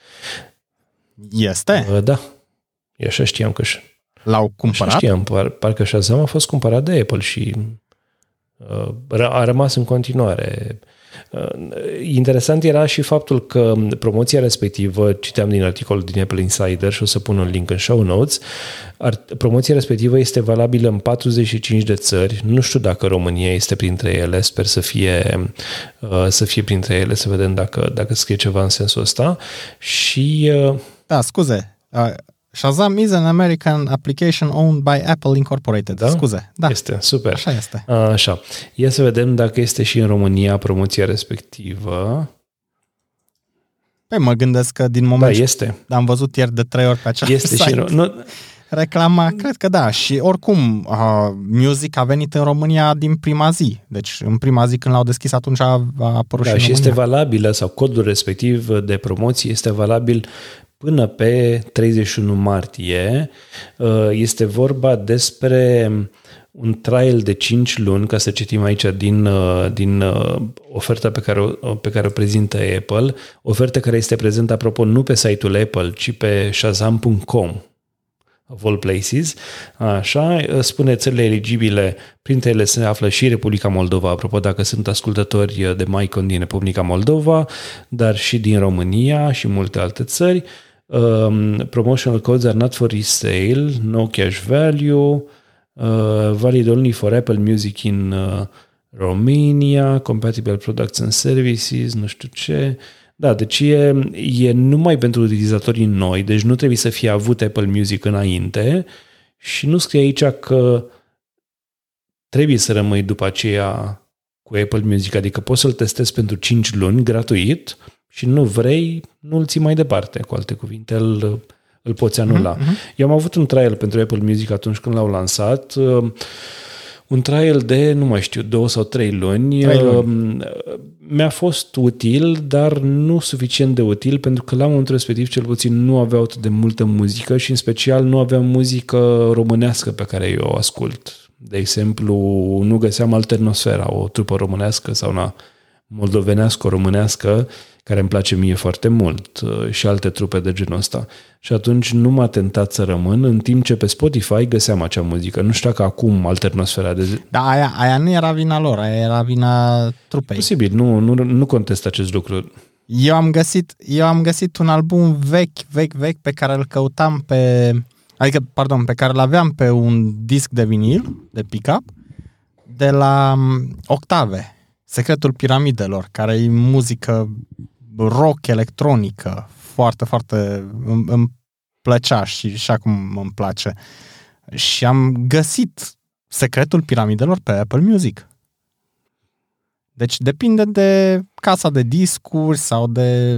Este? Uh, da. Eu așa știam că... L-au cumpărat? Știam, par, parcă Shazam a fost cumpărat de Apple și uh, a rămas în continuare. Uh, interesant era și faptul că promoția respectivă, citeam din articolul din Apple Insider și o să pun un link în show notes, ar, promoția respectivă este valabilă în patruzeci și cinci de țări. Nu știu dacă România este printre ele, sper să fie, uh, să fie printre ele, să vedem dacă, dacă scrie ceva în sensul ăsta. Și... Uh, da, scuze, uh... Shazam is an American application owned by Apple Incorporated. Da? Scuze. Da. Este, super. Așa este. Așa. Ia să vedem dacă este și în România promoția respectivă. Păi mă gândesc că din moment... Da, este. Am văzut ieri de trei ori pe acest este site. Și în... nu... Reclama, cred că da. Și oricum, uh, Music a venit în România din prima zi. Deci în prima zi când l-au deschis, atunci a, a apărut da, și în și România. este valabilă, sau codul respectiv de promoție este valabil până pe treizeci și unu martie. Este vorba despre un trial de cinci luni, ca să citim aici din, din oferta pe care, o, pe care o prezintă Apple, ofertă care este prezentă, apropo, nu pe site-ul Apple, ci pe shazam punct com, of all places. Așa, spune țările eligibile, printre ele se află și Republica Moldova, apropo, dacă sunt ascultători de MyCon din Republica Moldova, dar și din România și multe alte țări. Um, promotional codes are not for resale, no cash value, uh, valid only for Apple Music in uh, Romania, compatible products and services, nu știu ce. Da, deci e, e numai pentru utilizatorii noi, deci nu trebuie să fie avut Apple Music înainte și nu scrie aici că trebuie să rămâi după aceea cu Apple Music, adică poți să-l testezi pentru cinci luni gratuit și nu vrei, nu-l ții mai departe, cu alte cuvinte, îl, îl poți anula. Mm-hmm. Eu am avut un trial pentru Apple Music atunci când l-au lansat, un trial de, nu mai știu, două sau trei luni. Trei luni. Mi-a fost util, dar nu suficient de util, pentru că la momentul respectiv, cel puțin, nu aveau atât de multă muzică și, în special, nu aveam muzică românească pe care eu o ascult. De exemplu, nu găseam Alternosfera, o trupă românească sau una moldovenească, românească, care îmi place mie foarte mult, și alte trupe de genul ăsta. Și atunci nu m-a tentat să rămân, în timp ce pe Spotify găseam acea muzică. Nu știu dacă acum Alternosfera de zi... Da, aia, aia nu era vina lor, aia era vina trupei. Posibil, nu, nu, nu contest acest lucru. Eu am găsit, eu am găsit un album vechi, vechi, vechi, pe care îl căutam pe... Adică, pardon, pe care îl aveam pe un disc de vinil, de pick-up, de la Octave, Secretul Piramidelor, care e muzică rock, electronică, foarte, foarte îmi, îmi plăcea și, și acum îmi place. Și am găsit Secretul Piramidelor pe Apple Music. Deci depinde de casa de discuri sau de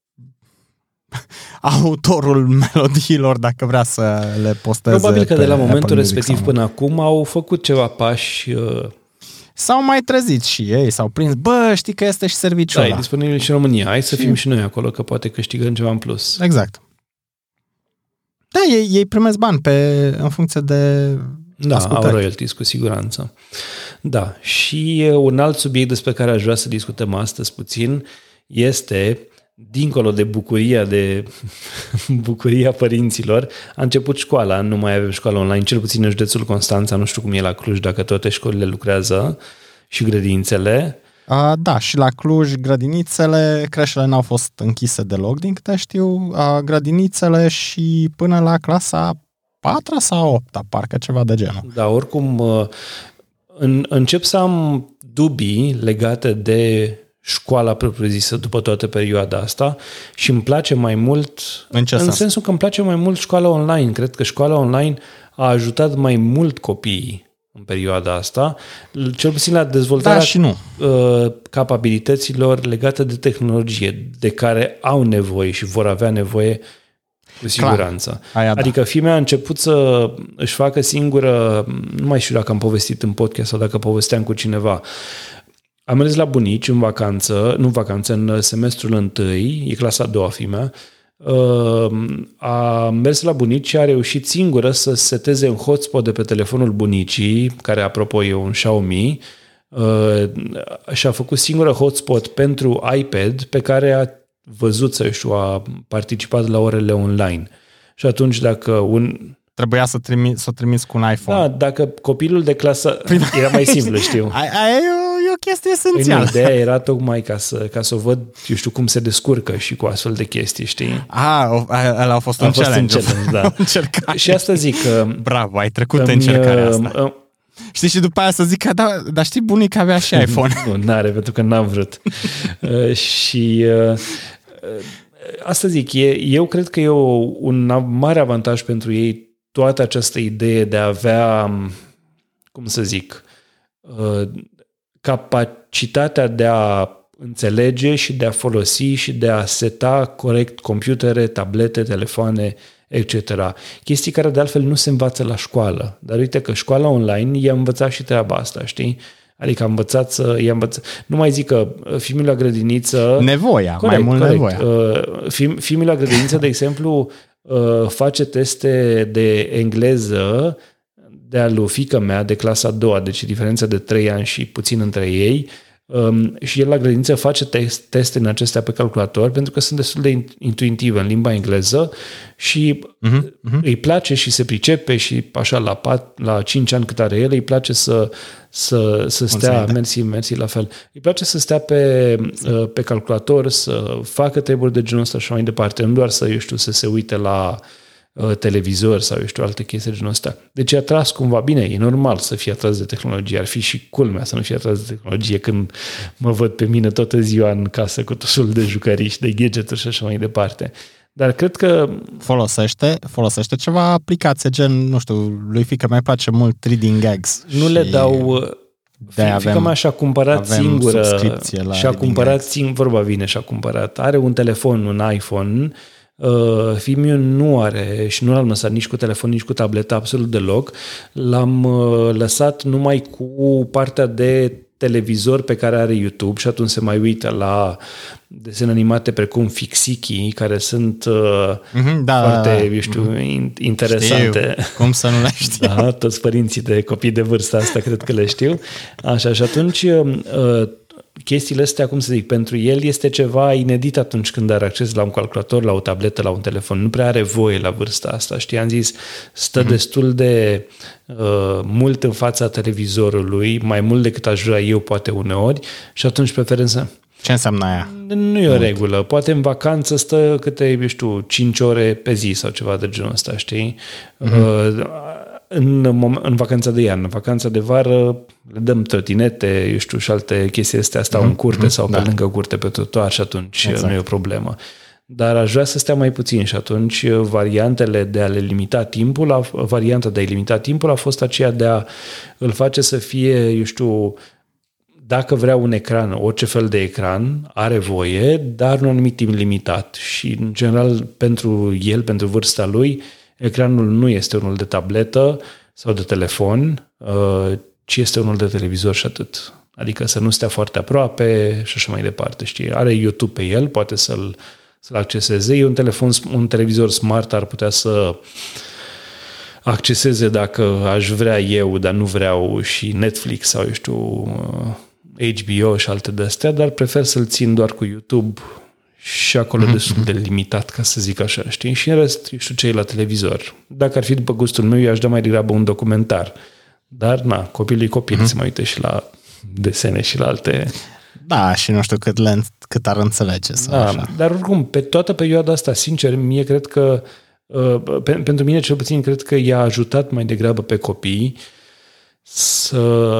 autorul melodiilor, dacă vrea să le posteze. Probabil că de la momentul Apple respectiv Music până acum au făcut ceva pași. Uh... S-au mai trezit și ei, s-au prins, bă, știi că este și serviciul Da, ăla. e disponibil și în România. Hai să fim și noi acolo, că poate câștigăm ceva în plus. Exact. Da, ei, ei primesc bani pe, în funcție de Da, ascultări. au royalties, cu siguranță. Da, și un alt subiect despre care aș vrea să discutăm astăzi puțin este, dincolo de bucuria de bucuria părinților, a început școala, nu mai avem școală online, cel puțin în județul Constanța, nu știu cum e la Cluj, dacă toate școlile lucrează și grădințele. Uh, da, și la Cluj grădinițele, creșele n-au fost închise deloc, din câte știu, uh, grădinițele și până la clasa patra sau opta, parcă ceva de genul. Da, oricum în, încep să am dubii legate de școala propriu-zisă după toată perioada asta și îmi place mai mult, în, ce în sens? sensul că îmi place mai mult școala online. Cred că școala online a ajutat mai mult copiii în perioada asta, cel puțin la dezvoltarea da, și nu. capabilităților legate de tehnologie, de care au nevoie și vor avea nevoie cu siguranță. Aia, da. Adică fii mea a început să își facă singură, nu mai știu dacă am povestit în podcast sau dacă povesteam cu cineva, am mers la bunici în vacanță, nu în vacanță, în semestrul întâi, e clasa a doua fii mea, a mers la bunici și a reușit singură să seteze un hotspot de pe telefonul bunicii, care apropo e un Xiaomi, și a făcut singură hotspot pentru iPad pe care a văzut, să știu, a participat la orele online. Și atunci dacă un... Trebuia să, trimi, să trimiți cu un iPhone. Da, dacă copilul de clasă... Era mai simplu, știu. Aia e o, e o chestie esențială. Păi nu, ideea era tocmai ca să, ca să o văd, eu știu, cum se descurcă și cu astfel de chestii, știi? Ah, ăla a fost a un fost challenge. Un challenge, da. Încercare. Și asta zic că... Bravo, ai trecut în încercarea asta. Uh, Știi, și după aia să zic că, da, dar știi, bunica avea și iPhone. Nu, n-are, pentru că n-am vrut. uh, și... Uh, asta zic, e, eu cred că e o, un mare avantaj pentru ei toată această idee de a avea, cum să zic, capacitatea de a înțelege și de a folosi și de a seta corect computere, tablete, telefoane, et cetera. Chestii care de altfel nu se învață la școală. Dar uite că școala online i-a învățat și treaba asta, știi? Adică am învățat să... I-am învățat, nu mai zic că fiul la grădiniță... Nevoia, corect, mai mult corect. Nevoia. Fiul la grădiniță, de exemplu, face teste de engleză de-a lui fiică mea, de clasa a doua, deci diferența de trei ani și puțin între ei, um, și el la grădiniță face test, teste în acestea pe calculator pentru că sunt destul de intuitive în limba engleză și uh-huh, uh-huh. îi place și se pricepe și așa la, pat, la cinci ani cât are el, îi place să, să, să stea, mersi, mersi la fel, îi place să stea pe, uh, pe calculator, să facă treburi de genul ăsta și mai departe, nu doar să, eu știu, să se uite la televizor sau, eu știu, alte chestii de genul ăsta. Deci e atras cumva, bine, e normal să fie atras de tehnologie, ar fi și culmea să nu fie atras de tehnologie când mă văd pe mine toată ziua în casă cu tot felul de jucării și de gadgeturi și așa mai departe. Dar cred că... Folosește, folosește ceva aplicație, gen, nu știu, lui fiică mai place mult Reading Gags. Nu le dau... Fiica mea și-a cumpărat singură și-a cumpărat singur, vorba vine, și-a cumpărat. Are un telefon, un iPhone. Uh, fiul meu nu are și nu l-am lăsat nici cu telefon, nici cu tabletă, absolut deloc. L-am uh, lăsat numai cu partea de televizor pe care are YouTube și atunci se mai uită la desene animate precum Fixiki, care sunt uh, mm-hmm, da, foarte, eu știu, mm-hmm. interesante. Știu. Cum să nu le știu? Da, toți părinții de copii de vârsta asta cred că le știu. Așa, și atunci... Uh, chestiile astea, cum să zic, pentru el este ceva inedit atunci când are acces la un calculator, la o tabletă, la un telefon. Nu prea are voie la vârsta asta, știi? Am zis, stă mm-hmm. destul de uh, mult în fața televizorului, mai mult decât aș vrea eu, poate uneori, și atunci preferăm să... Ce înseamnă aia? Nu e o regulă. Poate în vacanță stă câte, eu știu, cinci ore pe zi sau ceva de genul ăsta, știi? Mm-hmm. Uh, În, în vacanța de iarnă, în vacanța de vară le dăm trotinete, eu știu, și alte chestii astea, stau mm-hmm. în curte sau da. pe lângă curte pe trotuar și atunci exact. nu e o problemă. Dar aș vrea să stea mai puțin și atunci variantele de a le limita timpul, a, varianta de a limita timpul a fost aceea de a îl face să fie, eu știu, dacă vrea un ecran, orice fel de ecran, are voie, dar nu un anumit timp limitat. Și, în general, pentru el, pentru vârsta lui, ecranul nu este unul de tabletă sau de telefon, ci este unul de televizor și atât. Adică să nu stea foarte aproape și așa mai departe. Știi? Are YouTube pe el, poate să-l, să-l acceseze. E un telefon, un televizor smart ar putea să acceseze dacă aș vrea eu, dar nu vreau și Netflix sau, eu știu, H B O și alte de-astea, dar prefer să-l țin doar cu YouTube și acolo mm-hmm. destul de limitat, ca să zic așa, știi? Și în rest, eu știu ce e la televizor. Dacă ar fi după gustul meu, eu aș da mai degrabă un documentar. Dar, na, copilul e copil, mm-hmm. se mai uite și la desene și la alte... Da, și nu știu cât, le, cât ar înțelege. Sau da, așa. Dar oricum, pe toată perioada asta, sincer, mie cred că, uh, pe, pentru mine cel puțin, cred că i-a ajutat mai degrabă pe copii să...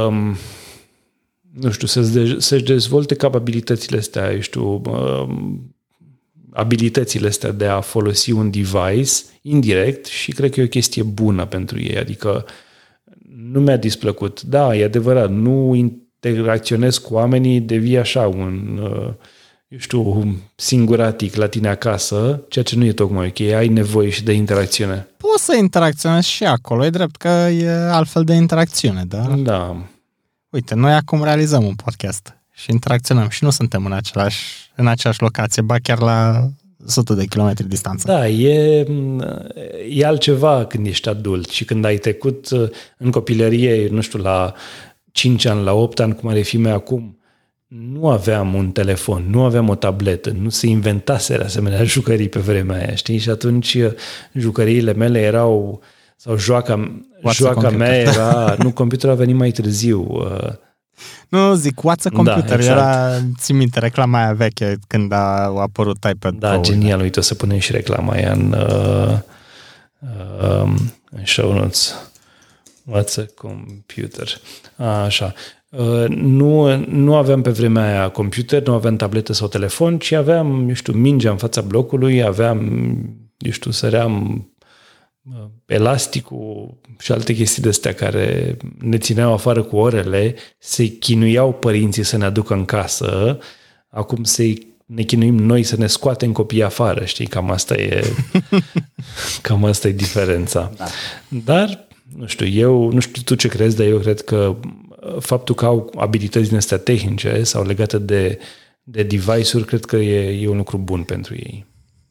nu știu, să-și dezvolte capabilitățile astea, eu știu... Uh, abilitățile astea de a folosi un device indirect și cred că e o chestie bună pentru ei. Adică nu mi-a displăcut. Da, e adevărat, nu interacționez cu oamenii, devii așa un, eu știu, singuratic la tine acasă, ceea ce nu e tocmai ok. Ai nevoie și de interacțiune. Poți să interacționezi și acolo, e drept că e altfel de interacțiune, da? Da. Uite, noi acum realizăm un podcast și interacționăm și nu suntem în același, în aceeași locație, ba chiar la sute de kilometri distanță. Da, e, e altceva când ești adult și când ai trecut în copilărie, nu știu, la cinci ani, la opt ani, cum are fi mea acum, nu aveam un telefon, nu aveam o tabletă, nu se inventaseră asemenea jucării pe vremea aia, știi? Și atunci jucăriile mele erau, sau joaca, joaca mea era, nu, computerul a venit mai târziu. Nu, zic, what's a computer? Da, exact. Era, ții minte, reclama aia veche când a apărut iPad Da, Pro, genial, da. Uite, o să punem și reclama aia în, uh, uh, în show notes. What's a computer? A, așa. Uh, nu, nu aveam pe vremea aia computer, nu aveam tabletă sau telefon, ci aveam, eu știu, mingea în fața blocului, aveam, eu știu, săream elasticul și alte chestii de astea care ne țineau afară cu orele, se chinuiau părinții să ne aducă în casă, acum se ne chinuim noi să ne scoatem copiii afară, știi, cam asta e cam asta e diferența. Da. Dar, nu știu, eu, nu știu tu ce crezi, dar eu cred că faptul că au abilități din astea tehnice sau legate de, de device-uri, cred că e, e un lucru bun pentru ei.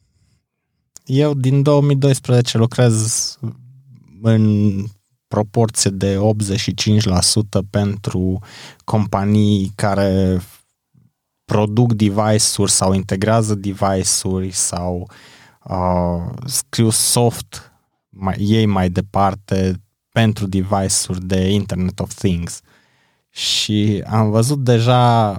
Eu din două mii doisprezece lucrez în proporție de optzeci și cinci la sută pentru companii care produc device-uri sau integrează device-uri sau uh, scriu soft mai, ei mai departe pentru device-uri de Internet of Things. Și am văzut deja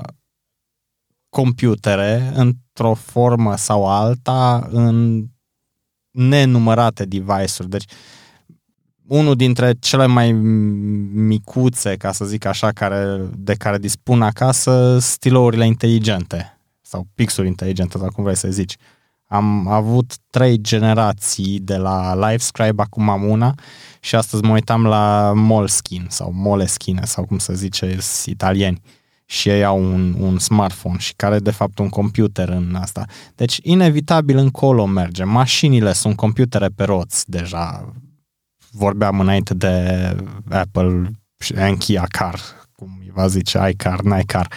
computere într-o formă sau alta în nenumărate device-uri. Deci unul dintre cele mai micuțe, ca să zic așa, care, de care dispun acasă, stilourile inteligente sau pixuri inteligente, sau cum vrei să zici. Am avut trei generații de la LiveScribe, acum am una și astăzi mă uitam la Moleskine sau Moleskine sau cum se zice, italieni. Și ei au un, un smartphone și care de fapt un computer în asta. Deci inevitabil încolo merge. Mașinile sunt computere pe roți deja. Vorbeam înainte de Apple și Kia Car, cum îi va zice, iCar, n-iCar.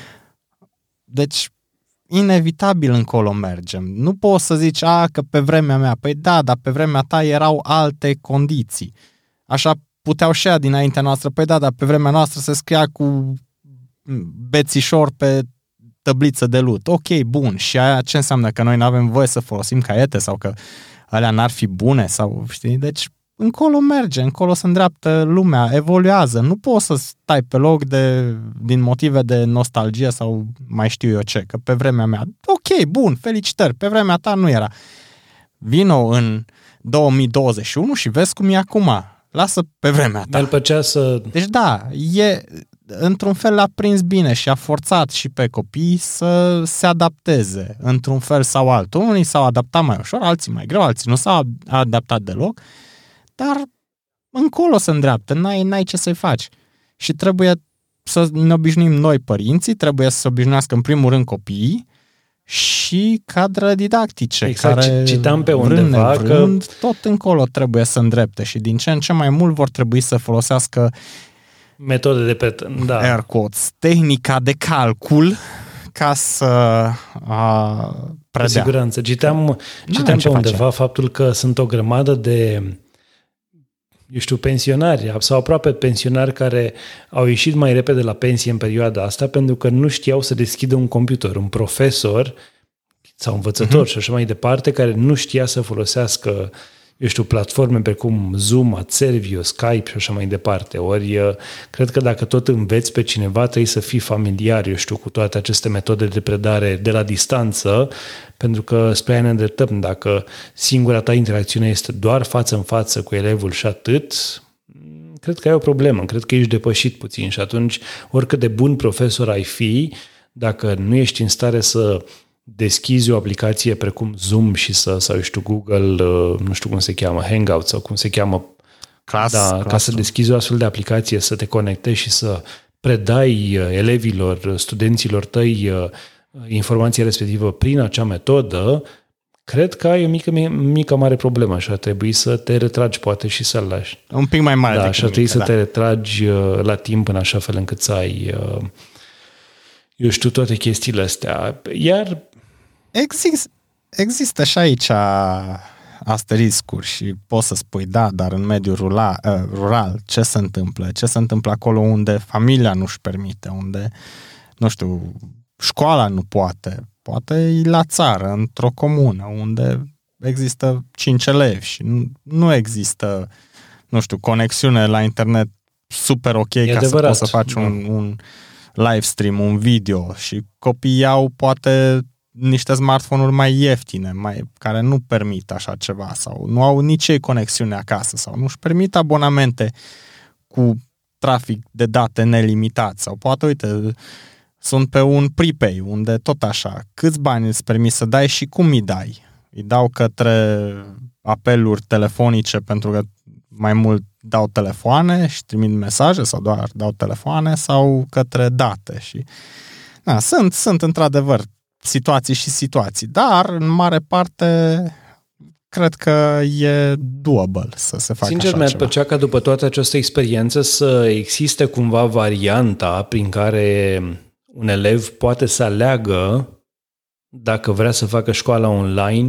Deci inevitabil încolo mergem. Nu poți să zici, a, că pe vremea mea. Păi da, dar pe vremea ta erau alte condiții. Așa puteau și ea dinaintea noastră. Păi da, dar pe vremea noastră se scria cu bețișor pe tăbliță de lut. Ok, bun. Și aia ce înseamnă? Că noi nu avem voie să folosim caiete sau că alea n-ar fi bune sau știi? Deci încolo merge, încolo se îndreaptă lumea, evoluează. Nu poți să stai pe loc de, din motive de nostalgie sau mai știu eu ce, că pe vremea mea, ok, bun, felicitări, pe vremea ta nu era. Vino în două mii douăzeci și unu și vezi cum e acum. Lasă pe vremea ta. Mi-ar plăcea să... Deci da, e, într-un fel l-a prins bine și a forțat și pe copii să se adapteze într-un fel sau altul. Unii s-au adaptat mai ușor, alții mai greu, alții nu s-au adaptat deloc. Dar încolo se îndreaptă, n-ai, n-ai ce să-i faci. Și trebuie să ne obișnuim noi, părinții, trebuie să se obișnuiască în primul rând copiii și cadre didactice. Exact, care, citam pe vrând, undeva nevrând, că... tot încolo trebuie să îndrepte și din ce în ce mai mult vor trebui să folosească metode de pe... Da. air quotes, tehnica de calcul ca să a, predea. Cu siguranță. Citeam, citeam pe undeva face. Faptul că sunt o grămadă de, eu știu, pensionari sau aproape pensionari care au ieșit mai repede la pensie în perioada asta pentru că nu știau să deschidă un computer. Un profesor sau învățător uh-huh. și așa mai departe care nu știa să folosească, eu știu, platforme precum Zoom, Adservio, Skype și așa mai departe. Ori, cred că dacă tot înveți pe cineva, trebuie să fii familiar, eu știu, cu toate aceste metode de predare de la distanță, pentru că spre aia ne îndreptăm. Dacă singura ta interacțiune este doar față în față cu elevul și atât, cred că ai o problemă, cred că ești depășit puțin și atunci, oricât de bun profesor ai fi, dacă nu ești în stare să deschizi o aplicație precum Zoom și să, sau știu, Google, nu știu cum se cheamă, Hangout sau cum se cheamă, Class, da, ca să deschizi o astfel de aplicație, să te conectezi și să predai elevilor, studenților tăi informația respectivă prin acea metodă, cred că ai o mică, mică mare problemă și ar trebui să te retragi poate și să-l lași. Un pic mai mare da, decât și ar trebui mică, să da. te retragi la timp în așa fel încât să ai, eu știu, toate chestiile astea. Iar Exist, există și aici asteriscuri și poți să spui da, dar în mediul rural, rural ce se întâmplă? Ce se întâmplă acolo unde familia nu-și permite, unde, nu știu, școala nu poate, poate e la țară, într-o comună, unde există cinci elevi și nu, nu există, nu știu, conexiune la internet super ok e ca adevărat, să poți să faci da. un, un live stream, un video și copiii au poate niște smartphone-uri mai ieftine, mai, care nu permit așa ceva sau nu au nici ei conexiune acasă sau nu își permit abonamente cu trafic de date nelimitat sau poate, uite, sunt pe un prepay unde tot așa, câți bani îți permiți să dai și cum îi dai? Îi dau către apeluri telefonice pentru că mai mult dau telefoane și trimit mesaje sau doar dau telefoane sau către date și na, sunt, sunt într-adevăr situații și situații, dar în mare parte cred că e doable să se facă Sincer, așa mi-ar ceva. plăcea ca după toată această experiență să existe cumva varianta prin care un elev poate să aleagă dacă vrea să facă școala online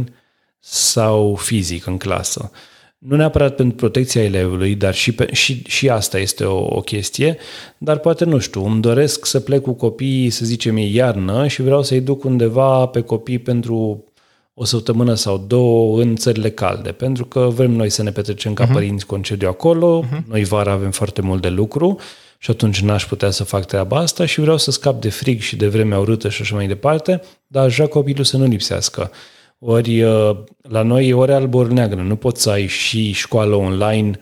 sau fizic în clasă. Nu neapărat pentru protecția elevului, dar și, pe, și, și asta este o, o chestie, dar poate, nu știu, îmi doresc să plec cu copiii, să zicem, e iarnă și vreau să-i duc undeva pe copii pentru o săptămână sau două în țările calde, pentru că vrem noi să ne petrecem ca uh-huh. părinți concediu acolo, uh-huh. noi vara avem foarte mult de lucru și atunci n-aș putea să fac treaba asta și vreau să scap de frig și de vremea urâtă și așa mai departe, dar aș vrea copilul să nu lipsească. Ori la noi e ori albă, ori neagră. Nu poți să ai și școală online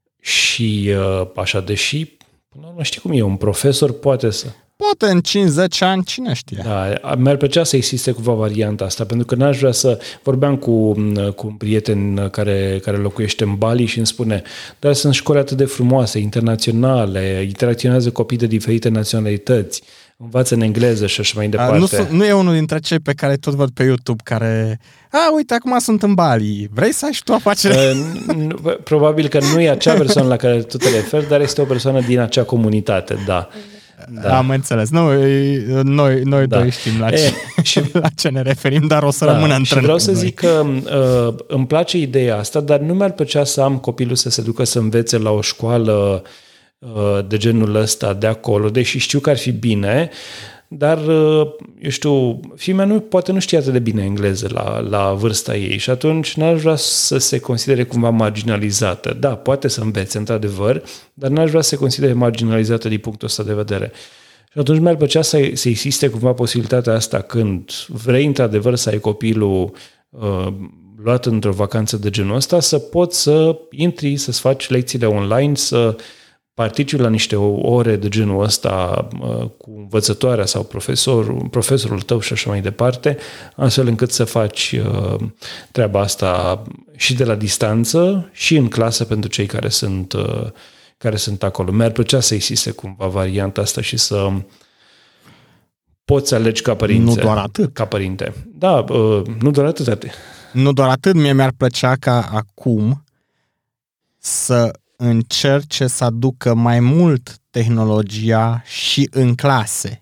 și așa, deși, până la urmă, știi cum e, un profesor poate să... Poate în cinci zece ani, cine știe. Da, mi-ar plăcea să existe cumva varianta asta, pentru că n-aș vrea să... Vorbeam cu, cu un prieten care, care locuiește în Bali și îmi spune, dar sunt școli atât de frumoase, internaționale, interacționează copii de diferite naționalități, învață în engleză și așa mai departe. Nu, sunt, nu e unul dintre cei pe care tot văd pe YouTube care... A, uite, acum sunt în Bali. Vrei să ai și tu afacere? Probabil că nu e acea persoană la care tu te referi, dar este o persoană din acea comunitate, da. Da. Am înțeles. Nu, noi, noi da. doi știm la ce, e, și, la ce ne referim, dar o să da, rămână între noi. Vreau să noi. zic că uh, îmi place ideea asta, dar nu mi-ar plăcea să am copilul să se ducă să învețe la o școală uh, de genul ăsta de acolo, deși știu că ar fi bine, dar, uh, eu știu, fiimea nu, poate nu știe atât de bine engleză la, la vârsta ei și atunci n-aș vrea să se considere cumva marginalizată. Da, poate să învețe, într-adevăr, dar n-aș vrea să se considere marginalizată din punctul ăsta de vedere. Și atunci mi-ar plăcea să, să existe cumva posibilitatea asta când vrei, într-adevăr, să ai copilul uh, luat într-o vacanță de genul ăsta, să poți să intri, să-ți faci lecțiile online, să participi la niște ore de genul ăsta cu învățătoarea sau profesorul, profesorul tău și așa mai departe, astfel încât să faci treaba asta și de la distanță și în clasă pentru cei care sunt, care sunt acolo. Mi-ar plăcea să existe cumva varianta asta și să poți să alegi ca părinte. Nu doar atât. Ca părinte. Da, nu doar atât. Nu doar atât, mie mi-ar plăcea ca acum să încerce să aducă mai mult tehnologia și în clase.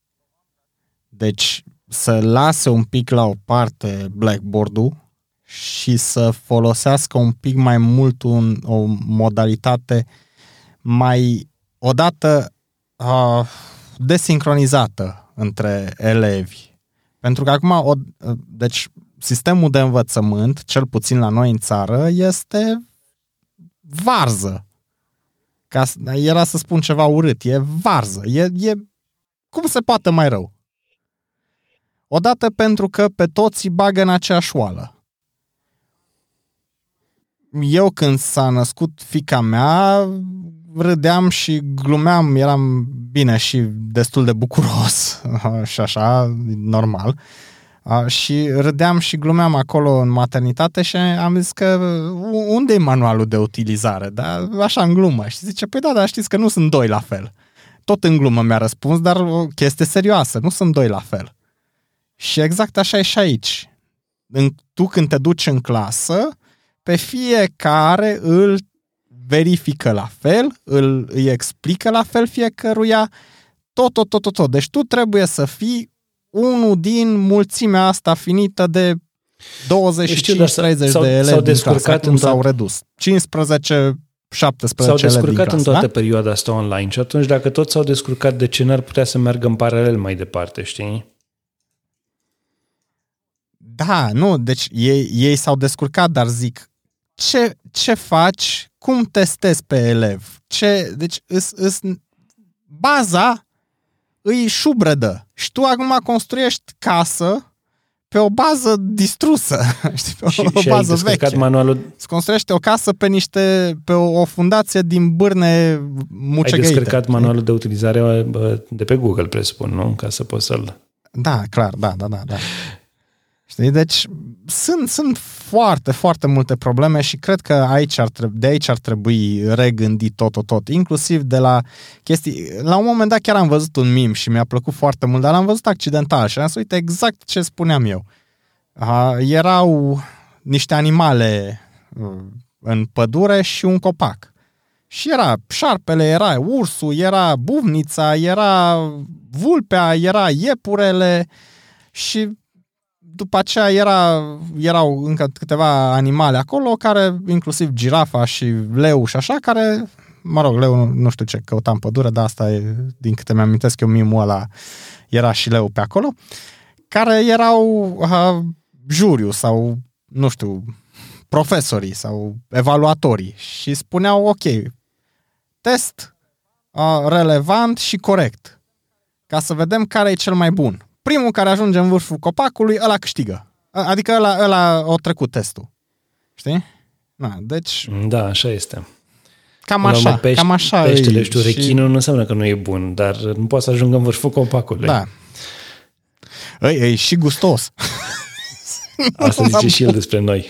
Deci să lase un pic la o parte blackboard-ul și să folosească un pic mai mult un, o modalitate mai odată uh, desincronizată între elevi. Pentru că acum, o, deci sistemul de învățământ, cel puțin la noi în țară, este varză. Ca, era să spun ceva urât. E varză. E, e cum se poate mai rău. Odată pentru că pe toți îi bagă în aceeași oală. Eu când s-a născut fiica mea, râdeam și glumeam, eram bine și destul de bucuros și așa, normal. Și râdeam și glumeam acolo în maternitate și am zis că unde e manualul de utilizare? Da, așa în glumă. Și zice, păi da, dar știți că nu sunt doi la fel. Tot în glumă mi-a răspuns, dar o chestie serioasă, nu sunt doi la fel. Și exact așa e și aici. Tu când te duci în clasă, pe fiecare îl verifică la fel, îl, îi explică la fel fiecăruia, tot, tot, tot, tot, tot. Deci tu trebuie să fii unul din mulțimea asta finită de douăzeci și cinci treizeci de elevi din clasă, cum s-au redus. cincisprezece șaptesprezece S-au descurcat în toată da? perioada asta online și atunci dacă toți s-au descurcat, de ce n-ar putea să meargă în paralel mai departe, știi? Da, nu, deci ei, ei s-au descurcat, dar zic, ce, ce faci, cum testezi pe elev? Ce, deci îs, îs, baza îi șubredă. Și tu acum construiești casă pe o bază distrusă. Știi, pe și, o, și o bază veche. Manualul... Se construiește o casă pe niște pe o, o fundație din bârne mucegăite. Ai descărcat manualul de utilizare de pe Google, presupun, nu? Ca să poți să-l... Da, clar, da, da, da. da. Știi? Deci sunt, sunt foarte, foarte multe probleme și cred că aici ar trebui, de aici ar trebui regândit tot, tot, tot. Inclusiv de la chestii... La un moment dat chiar am văzut un meme și mi-a plăcut foarte mult, dar l-am văzut accidental și am zis, uite, exact ce spuneam eu. Uh, erau niște animale în pădure și un copac. Și era șarpele, era ursul, era buvnița, era vulpea, era iepurele și după aceea era, erau încă câteva animale acolo, care, inclusiv girafa și leu și așa, care, mă rog, leu nu știu ce căuta în pădure, dar asta e, din câte mi-amintesc eu, mimul ăla, era și leu pe acolo, care erau uh, juriu sau, nu știu, profesorii sau evaluatorii și spuneau, ok, test uh, relevant și corect, ca să vedem care e cel mai bun. Primul care ajunge în vârful copacului, ăla câștigă. Adică ăla, ăla a trecut testul. Știi? Na, deci... Da, așa este. Cam așa, pești, cam așa peștele, e, știu, și... rechinul nu înseamnă că nu e bun, dar nu poate să ajungă în vârful copacului. Da. E, e și gustos. Asta zice și el despre noi.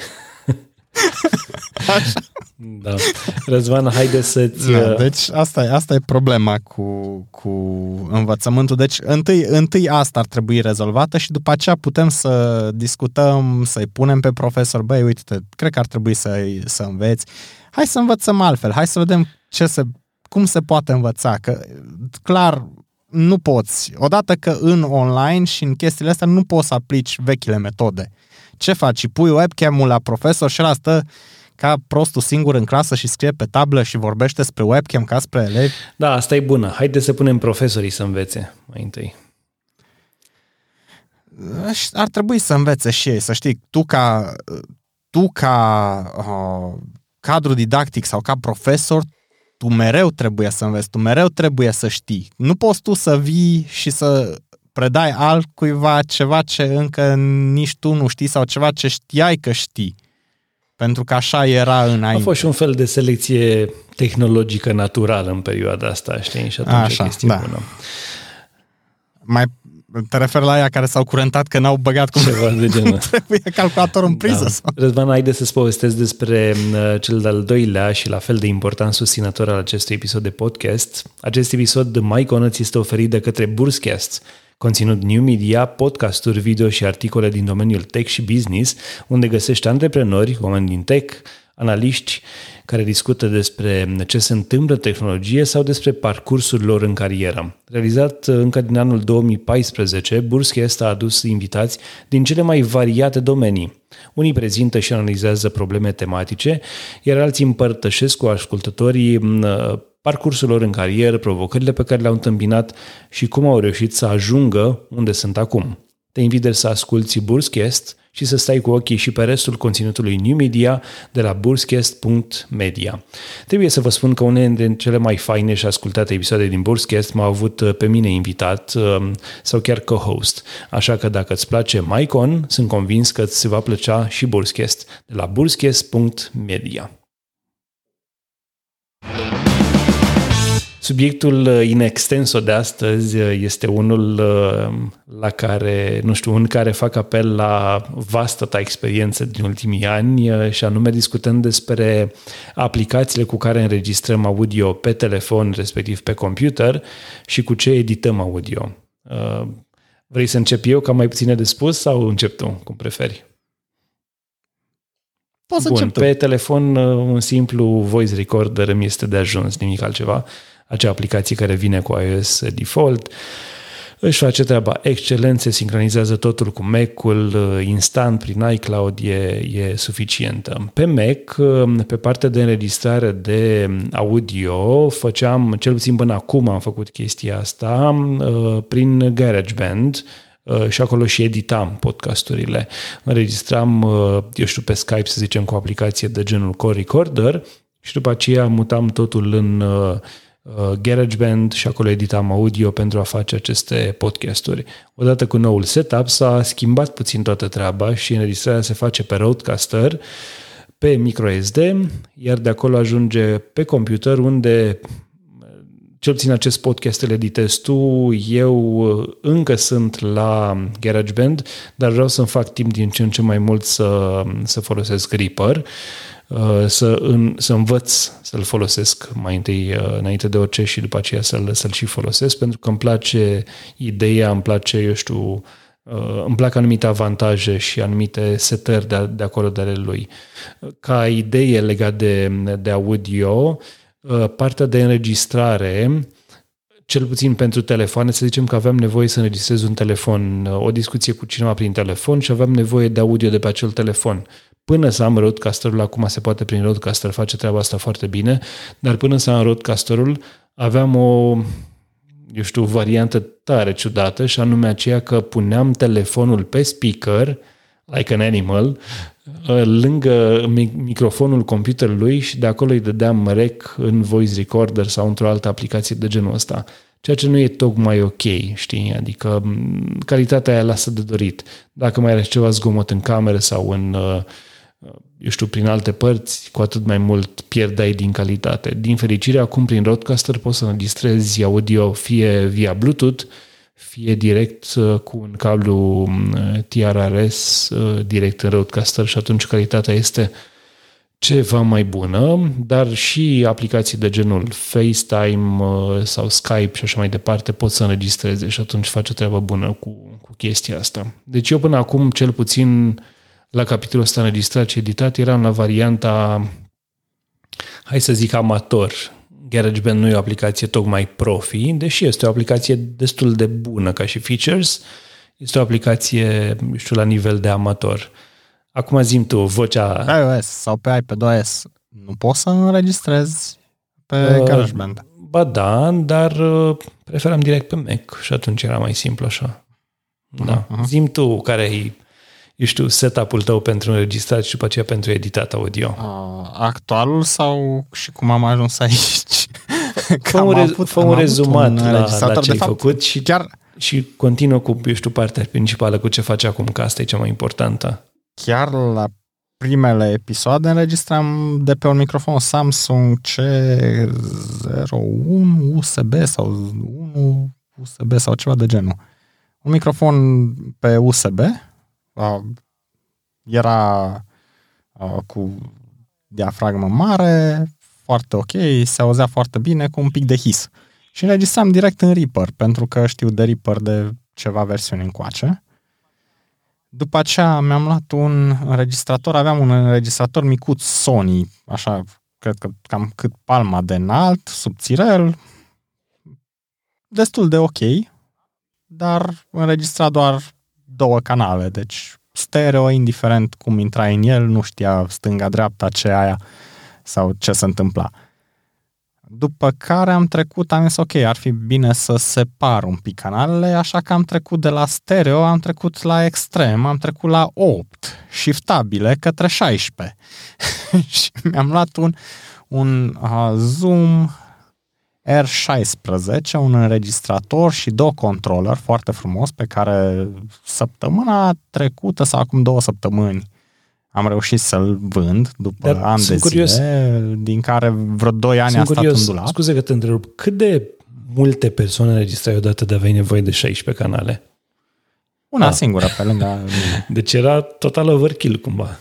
Așa. Da. Răzvan, haide să-ți... Da, deci asta e, asta e problema cu, cu învățământul. Deci întâi, întâi asta ar trebui rezolvată și după aceea putem să discutăm, să-i punem pe profesor, băi, uite, cred că ar trebui să, să înveți. Hai să învățăm altfel, hai să vedem ce se, cum se poate învăța, că clar nu poți. Odată că în online și în chestiile astea nu poți să aplici vechile metode. Ce faci? Pui webcam-ul la profesor și ăla stă ca prostul singur în clasă și scrie pe tablă și vorbește spre webcam ca spre elevi? Da, asta e bună. Haide să punem profesorii să învețe mai întâi. Ar trebui să învețe și ei, să știi, tu ca, tu ca uh, cadru didactic sau ca profesor, tu mereu trebuie să înveți, tu mereu trebuie să știi. Nu poți tu să vii și să predai altcuiva ceva ce încă nici tu nu știi sau ceva ce știai că știi. Pentru că așa era înainte. A fost și un fel de selecție tehnologică naturală în perioada asta, știi? Și atunci așa, e chestie da. bună. Mai te referi la aia care s-au curentat că n-au băgat cum ceva de genul. Trebuie calculator în priză. Da. Sau? Răzvan, haide să-ți povestesc despre cel de-al doilea și la fel de important susținător al acestui episod de podcast. Acest episod de MyCon îți este oferit de către Burscast, conținut new media, podcasturi, video și articole din domeniul tech și business, unde găsești antreprenori, oameni din tech, analiști care discută despre ce se întâmplă în tehnologie sau despre parcursul lor în carieră. Realizat încă din anul două mii paisprezece, Burscast a adus invitați din cele mai variate domenii. Unii prezintă și analizează probleme tematice, iar alții împărtășesc cu ascultătorii parcursul lor în carieră, provocările pe care le-au întâmpinat și cum au reușit să ajungă unde sunt acum. Te invit să asculți Burscast și să stai cu ochii și pe restul conținutului New Media de la burscast punct media. Trebuie să vă spun că unele dintre cele mai faine și ascultate episoade din Burscast m-au avut pe mine invitat sau chiar co-host. Așa că dacă îți place MyCon, sunt convins că îți va plăcea și Burscast de la burscast punct media. Subiectul in extenso de astăzi este unul la care, nu știu, în care fac apel la vasta ta experiență din ultimii ani și anume discutăm despre aplicațiile cu care înregistrăm audio pe telefon, respectiv pe computer și cu ce edităm audio. Vrei să încep eu, că am mai puține de spus, sau încep tu, cum preferi? Poți să Bun, încep tu. Pe telefon un simplu voice recorder îmi este de ajuns, nimic altceva. Acea aplicație care vine cu iOS default, își face treaba excelent, se sincronizează totul cu Mac-ul, instant prin iCloud, e, e suficientă. Pe Mac, pe partea de înregistrare de audio, făceam, cel puțin până acum am făcut chestia asta, prin GarageBand, și acolo și editam podcasturile. Înregistram, eu știu, pe Skype, să zicem, cu o aplicație de genul Call Recorder și după aceea mutam totul în GarageBand și acolo editam audio pentru a face aceste podcasturi. Odată cu noul setup s-a schimbat puțin toată treaba și înregistrarea se face pe Rodecaster, pe microSD, iar de acolo ajunge pe computer, unde cel puțin acest podcast îl editezi tu. Eu încă sunt la GarageBand, dar vreau să-mi fac timp din ce în ce mai mult să, să folosesc Reaper, să, în, să învăț să-l folosesc mai întâi înainte de orice și după aceea să-l, să-l și folosesc, pentru că îmi place ideea, îmi place, eu știu, îmi plac anumite avantaje și anumite setări de, de acolo de ale lui. Ca idee legat de, de audio, partea de înregistrare, cel puțin pentru telefoane, să zicem că aveam nevoie să înregistrez un telefon, o discuție cu cineva prin telefon și aveam nevoie de audio de pe acel telefon. Până să am roadcasterul, acum se poate prin roadcaster face treaba asta foarte bine, dar până să am roadcasterul aveam o, eu știu, variantă tare ciudată și anume aceea că puneam telefonul pe speaker, like an animal, lângă microfonul computerului și de acolo îi dădeam rec în voice recorder sau într-o altă aplicație de genul ăsta. Ceea ce nu e tocmai ok, știi? Adică calitatea aia lasă de dorit. Dacă mai are ceva zgomot în cameră sau în, eu știu, prin alte părți, cu atât mai mult pierdeai din calitate. Din fericire, acum prin Rodecaster poți să înregistrezi audio fie via Bluetooth, fie direct cu un cablu T R R S direct în Rodecaster și atunci calitatea este ceva mai bună, dar și aplicații de genul FaceTime sau Skype și așa mai departe pot să înregistreze și atunci face o treabă bună cu, cu chestia asta. Deci eu până acum, cel puțin la capitolul ăsta înregistrat și editat, eram la varianta, hai să zic, amator. GarageBand nu e o aplicație tocmai profi, deși este o aplicație destul de bună ca și features, este o aplicație, știu, la nivel de amator. Acum zi-mi tu, vocea... Pe iOS sau pe iPadOS nu poți să înregistrezi pe uh, GarageBand. Ba da, dar uh, preferam direct pe Mac și atunci era mai simplu așa. Da. Uh-huh. Zi-mi tu care e, eu știu, setup-ul tău pentru înregistrat și după aceea pentru editat audio. Uh, actualul sau și cum am ajuns aici? Fă un, rez, fă un rezumat un la, la ce ai fapt, făcut și, chiar... și continuă cu, eu știu, partea principală, cu ce faci acum, că asta e cea mai importantă. Chiar la primele episoade înregistram de pe un microfon Samsung C zero unu U S B sau unu U S B sau ceva de genul. Un microfon pe U S B, era cu diafragmă mare, foarte ok, se auzea foarte bine, cu un pic de his. Și înregistram direct în Reaper, pentru că știu de Reaper de ceva versiuni încoace. După aceea mi-am luat un înregistrator, aveam un înregistrator micuț Sony, așa, cred că cam cât palma de înalt, subțirel, destul de ok, dar înregistra doar două canale, deci stereo, indiferent cum intra în el, nu știa stânga-dreapta ce aia sau ce se întâmpla. După care am trecut, am zis ok, ar fi bine să separ un pic canalele, așa că am trecut de la stereo, am trecut la extrem, am trecut la opt, shiftabile către șaisprezece. Și mi-am luat un, un uh, Zoom R șaisprezece, un înregistrator și două controller foarte frumos, pe care săptămâna trecută sau acum două săptămâni am reușit să-l vând după Dar ani de curios, zile, din care vreo doi ani a stat curios, în dulap. Scuze că te întrerup. Cât de multe persoane înregistrai odată de aveai nevoie de șaisprezece canale? Una ah. singură pe lângă mine. Deci era total overkill cumva.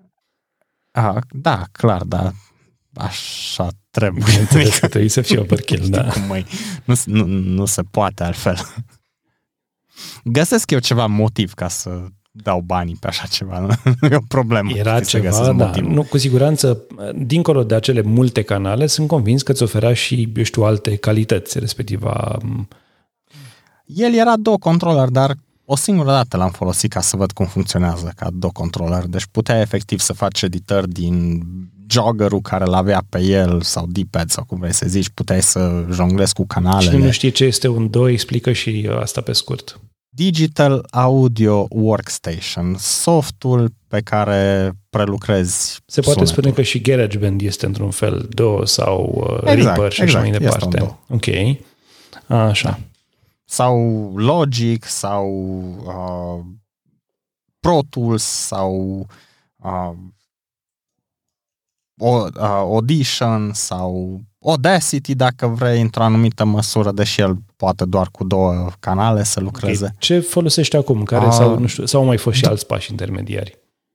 Ah, da, clar, da. Așa trebuie. Bineînțeles că trebuie să fie overkill, da. Cum nu, nu, nu se poate altfel. Găsesc eu ceva motiv ca să dau banii pe așa ceva, nu e o problemă. Era ceva, da, nu, cu siguranță, dincolo de acele multe canale, sunt convins că îți oferea și, eu știu, alte calități, respectiv a... El era două controller, dar o singură dată l-am folosit ca să văd cum funcționează ca două controller, deci puteai efectiv să faci editări din joggerul care l-avea pe el sau D-pad sau cum vrei să zici, puteai să jonglezi cu canalele. Cine nu știe ce este un doi, explică și asta pe scurt. Digital Audio Workstation, softul pe care prelucrezi Se poate sunetul. spune că și GarageBand este într-un fel D A W sau uh, exact, Reaper și exact, așa mai departe. Ok. Așa. Da. Sau Logic sau uh, Pro Tools sau uh, Audition sau Audacity, dacă vrei, într-o anumită măsură, deși el poate doar cu două canale să lucreze. Okay. Ce folosești acum? Care uh, sau, nu știu, sau mai fost și alți pași intermediari?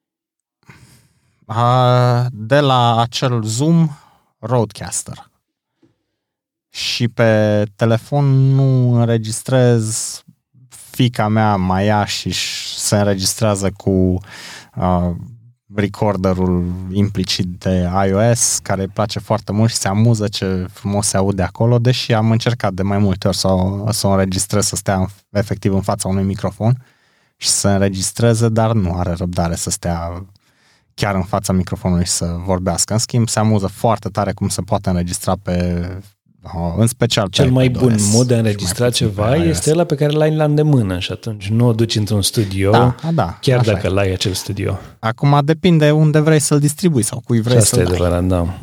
Uh, de la acel Zoom Rodecaster. Și pe telefon nu înregistrez fiica mea mai ia și se înregistrează cu uh, recorderul implicit de iOS, care îi place foarte mult și se amuză ce frumos se aude acolo, deși am încercat de mai multe ori să o, să o înregistrez, să stea efectiv în fața unui microfon și să înregistreze, dar nu are răbdare să stea chiar în fața microfonului și să vorbească. În schimb, se amuză foarte tare cum se poate înregistra pe, în special cel pe mai iPadOS, bun mod de a înregistra ceva este ăla pe care l-ai la îndemână și atunci nu o duci într-un studio, da, da, chiar dacă l-ai acel studio. Acum depinde unde vrei să-l distribui sau cui vrei să-l dai. Adevărat, da.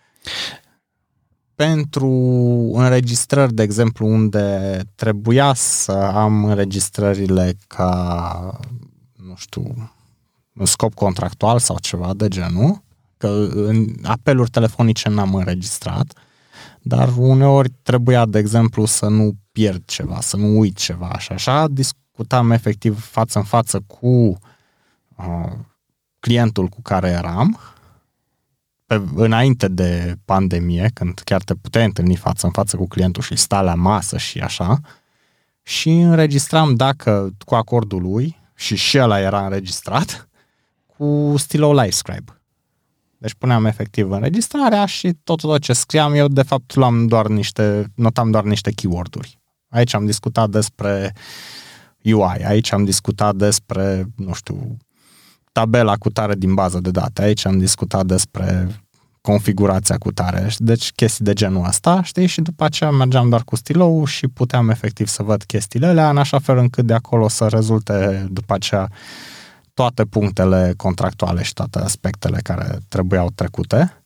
Pentru înregistrări, de exemplu, unde trebuia să am înregistrările ca, nu știu, în scop contractual sau ceva de genul, că în apeluri telefonice n-am înregistrat, dar uneori trebuia, de exemplu, să nu pierd ceva, să nu uit ceva și așa, discutam efectiv față în față cu uh, clientul cu care eram, pe, înainte de pandemie, când chiar te puteai întâlni față în față cu clientul și sta la masă și așa, și înregistram dacă cu acordul lui, și și ăla era înregistrat, cu stilou LiveScribe. Deci puneam efectiv înregistrarea și tot, tot ce scriam eu, de fapt, luam doar niște, notam doar niște keyword-uri. Aici am discutat despre U I, aici am discutat despre, nu știu, tabela cu tare din bază de date, aici am discutat despre configurația cu tare, deci chestii de genul ăsta, știi, și după aceea mergeam doar cu stilou și puteam efectiv să văd chestiile alea, în așa fel încât de acolo să rezulte după aceea toate punctele contractuale și toate aspectele care trebuiau trecute.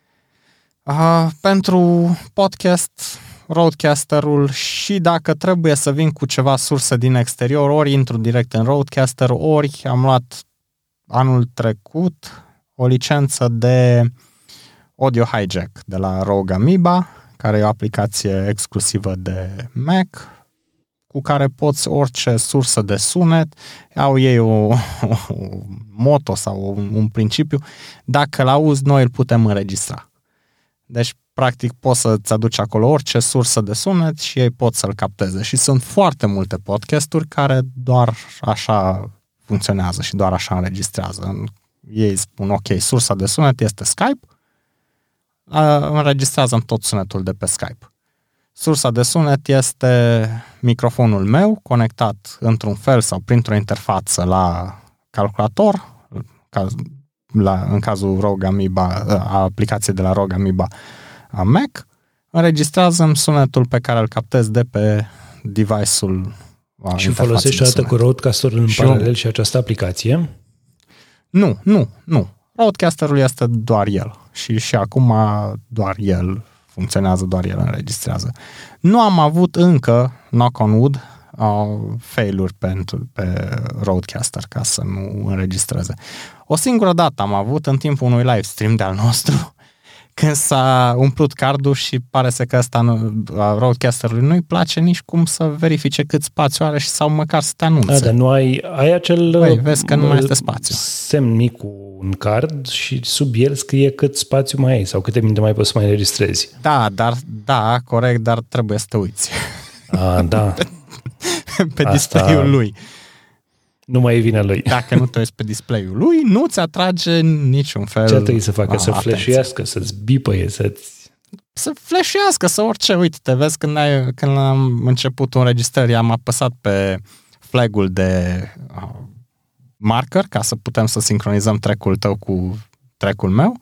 Uh, pentru podcast, Rodecaster-ul, și dacă trebuie să vin cu ceva surse din exterior, ori intru direct în Rodecaster, ori am luat anul trecut o licență de Audio Hijack de la Rogue Amoeba, care e o aplicație exclusivă de Mac, cu care poți orice sursă de sunet, au ei o, o, o moto sau un, un principiu, dacă l-auzi, noi îl putem înregistra. Deci, practic, poți să-ți aduci acolo orice sursă de sunet și ei pot să-l capteze. Și sunt foarte multe podcasturi care doar așa funcționează și doar așa înregistrează. Ei spun, ok, sursa de sunet este Skype, înregistrează tot sunetul de pe Skype. Sursa de sunet este microfonul meu conectat într-un fel sau printr-o interfață la calculator, la, în cazul Rogue Amoeba, a aplicației de la Rogue Amoeba a Mac, înregistrează sunetul pe care îl captez de pe device-ul. Și folosești o dată cu Rodecaster-ul în și paralel un... și această aplicație? Nu, nu, nu. Rodecaster-ul este doar el și, și acum doar el funcționează, doar el înregistrează. Nu am avut încă, knock on wood, uh, fail-uri pentru, pe Rodecaster ca să nu înregistreze. O singură dată am avut în timpul unui live stream de-al nostru, când s-a umplut cardul și pare să că ăsta Rodecaster-ului nu-i place nici cum să verifice cât spațiu are și sau măcar să te anunțe. Da, dar nu ai, ai acel Băi, vezi că nu mai este spațiu. Semn mic cu un card și sub el scrie cât spațiu mai ai sau câte minute mai poți să mai înregistrezi. Da, dar, da, corect, dar trebuie să te uiți. A, da. pe pe display-ul lui. Nu mai e vina lui. Dacă nu te uiți pe display-ul lui, nu ți atrage niciun fel. Ce trebuie să facă? A, să flash-uiască, să-ți bipăie, să-ți... Să flash-uiască, să orice. Uite, te vezi când, ai, când am început înregistrări, am apăsat pe flag-ul de uh, marker ca să putem să sincronizăm track-ul tău cu track-ul meu.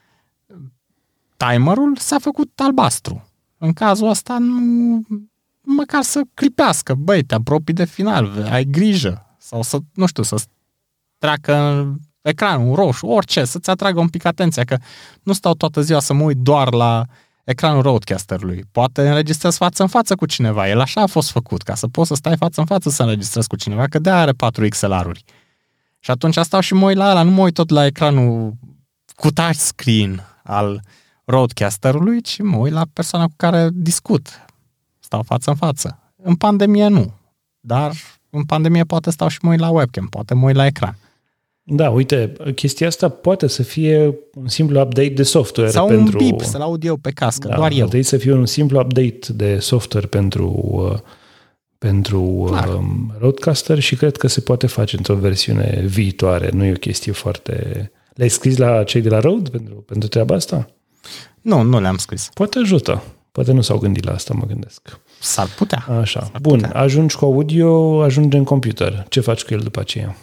Timerul s-a făcut albastru. În cazul ăsta, nu, măcar să clipească. Băi, te apropii de final, ai grijă. Sau să, nu știu, să treacă în ecranul roșu, orice, să-ți atragă un pic atenția, că nu stau toată ziua să mă uit doar la ecranul Rodecaster-ului. Poate înregistrez față în față cu cineva. El așa a fost făcut, ca să poți să stai față în față să înregistrezi cu cineva, că de-aia are patru X L R-uri. Și atunci stau și mă uit la ăla, nu mă uit tot la ecranul cu touchscreen al Rodecaster-ului, ci mă uit la persoana cu care discut. Stau față în față. În pandemie nu, dar în pandemie poate stau și mă uit la webcam, poate mă uit la ecran. Da, uite, chestia asta poate să fie un simplu update de software. Sau pentru... un bip, să-l aud eu pe cască, da, doar eu. Trebuie să fie un simplu update de software pentru, pentru uh, Rodecaster și cred că se poate face într-o versiune viitoare. Nu e o chestie foarte... Le-ai scris la cei de la Rode pentru, pentru treaba asta? Nu, nu le-am scris. Poate ajută. Poate nu s-au gândit la asta, mă gândesc. S-ar putea. Așa. S-ar Bun, putea. Ajungi cu audio, ajunge în computer. Ce faci cu el după aceea?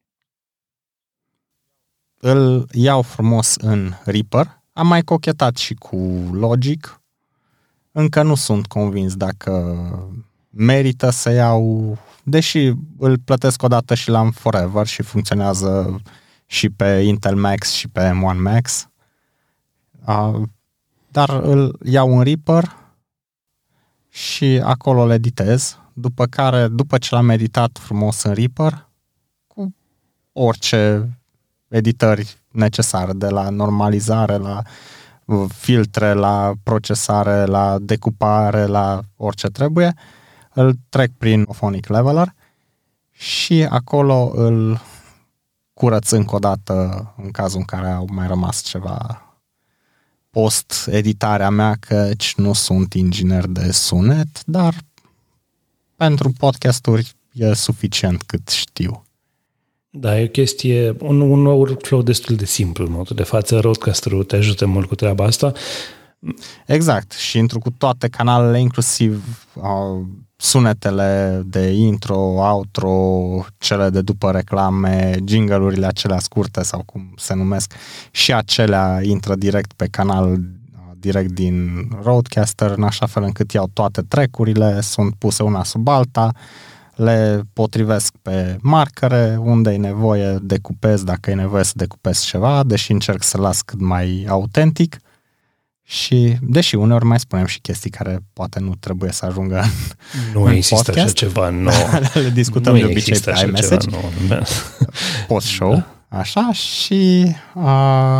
Îl iau frumos în Reaper. Am mai cochetat și cu Logic. Încă nu sunt convins dacă merită să iau, deși îl plătesc odată și l-am forever și funcționează și pe Intel Max și pe M unu Max. Uh, dar îl iau în Reaper și acolo îl editez, după care, după ce l-am editat frumos în Reaper, cu orice editări necesare, de la normalizare, la filtre, la procesare, la decupare, la orice trebuie, îl trec prin Phonic Leveler și acolo îl curăț încă o dată în cazul în care au mai rămas ceva post-editarea mea, căci nu sunt inginer de sunet, dar pentru podcasturi e suficient cât știu. Da, e o chestie, un, un workflow destul de simplu în modul de față. Rodecaster-ul te ajută mult cu treaba asta. Exact. Și intru cu toate canalele, inclusiv uh, sunetele de intro, outro, cele de după reclame, jingle-urile acelea scurte sau cum se numesc, și acelea intră direct pe canal, uh, direct din Rodecaster, în așa fel încât iau toate track-urile, sunt puse una sub alta, le potrivesc pe marcare, unde e nevoie decupez, dacă e nevoie să decupez ceva, deși încerc să las cât mai autentic. Și, deși uneori mai spunem și chestii care poate nu trebuie să ajungă în, nu în există podcast. Așa ceva, nu. Le discutăm nu de obicei pe iMessage, ceva, post-show, da. Așa, și uh,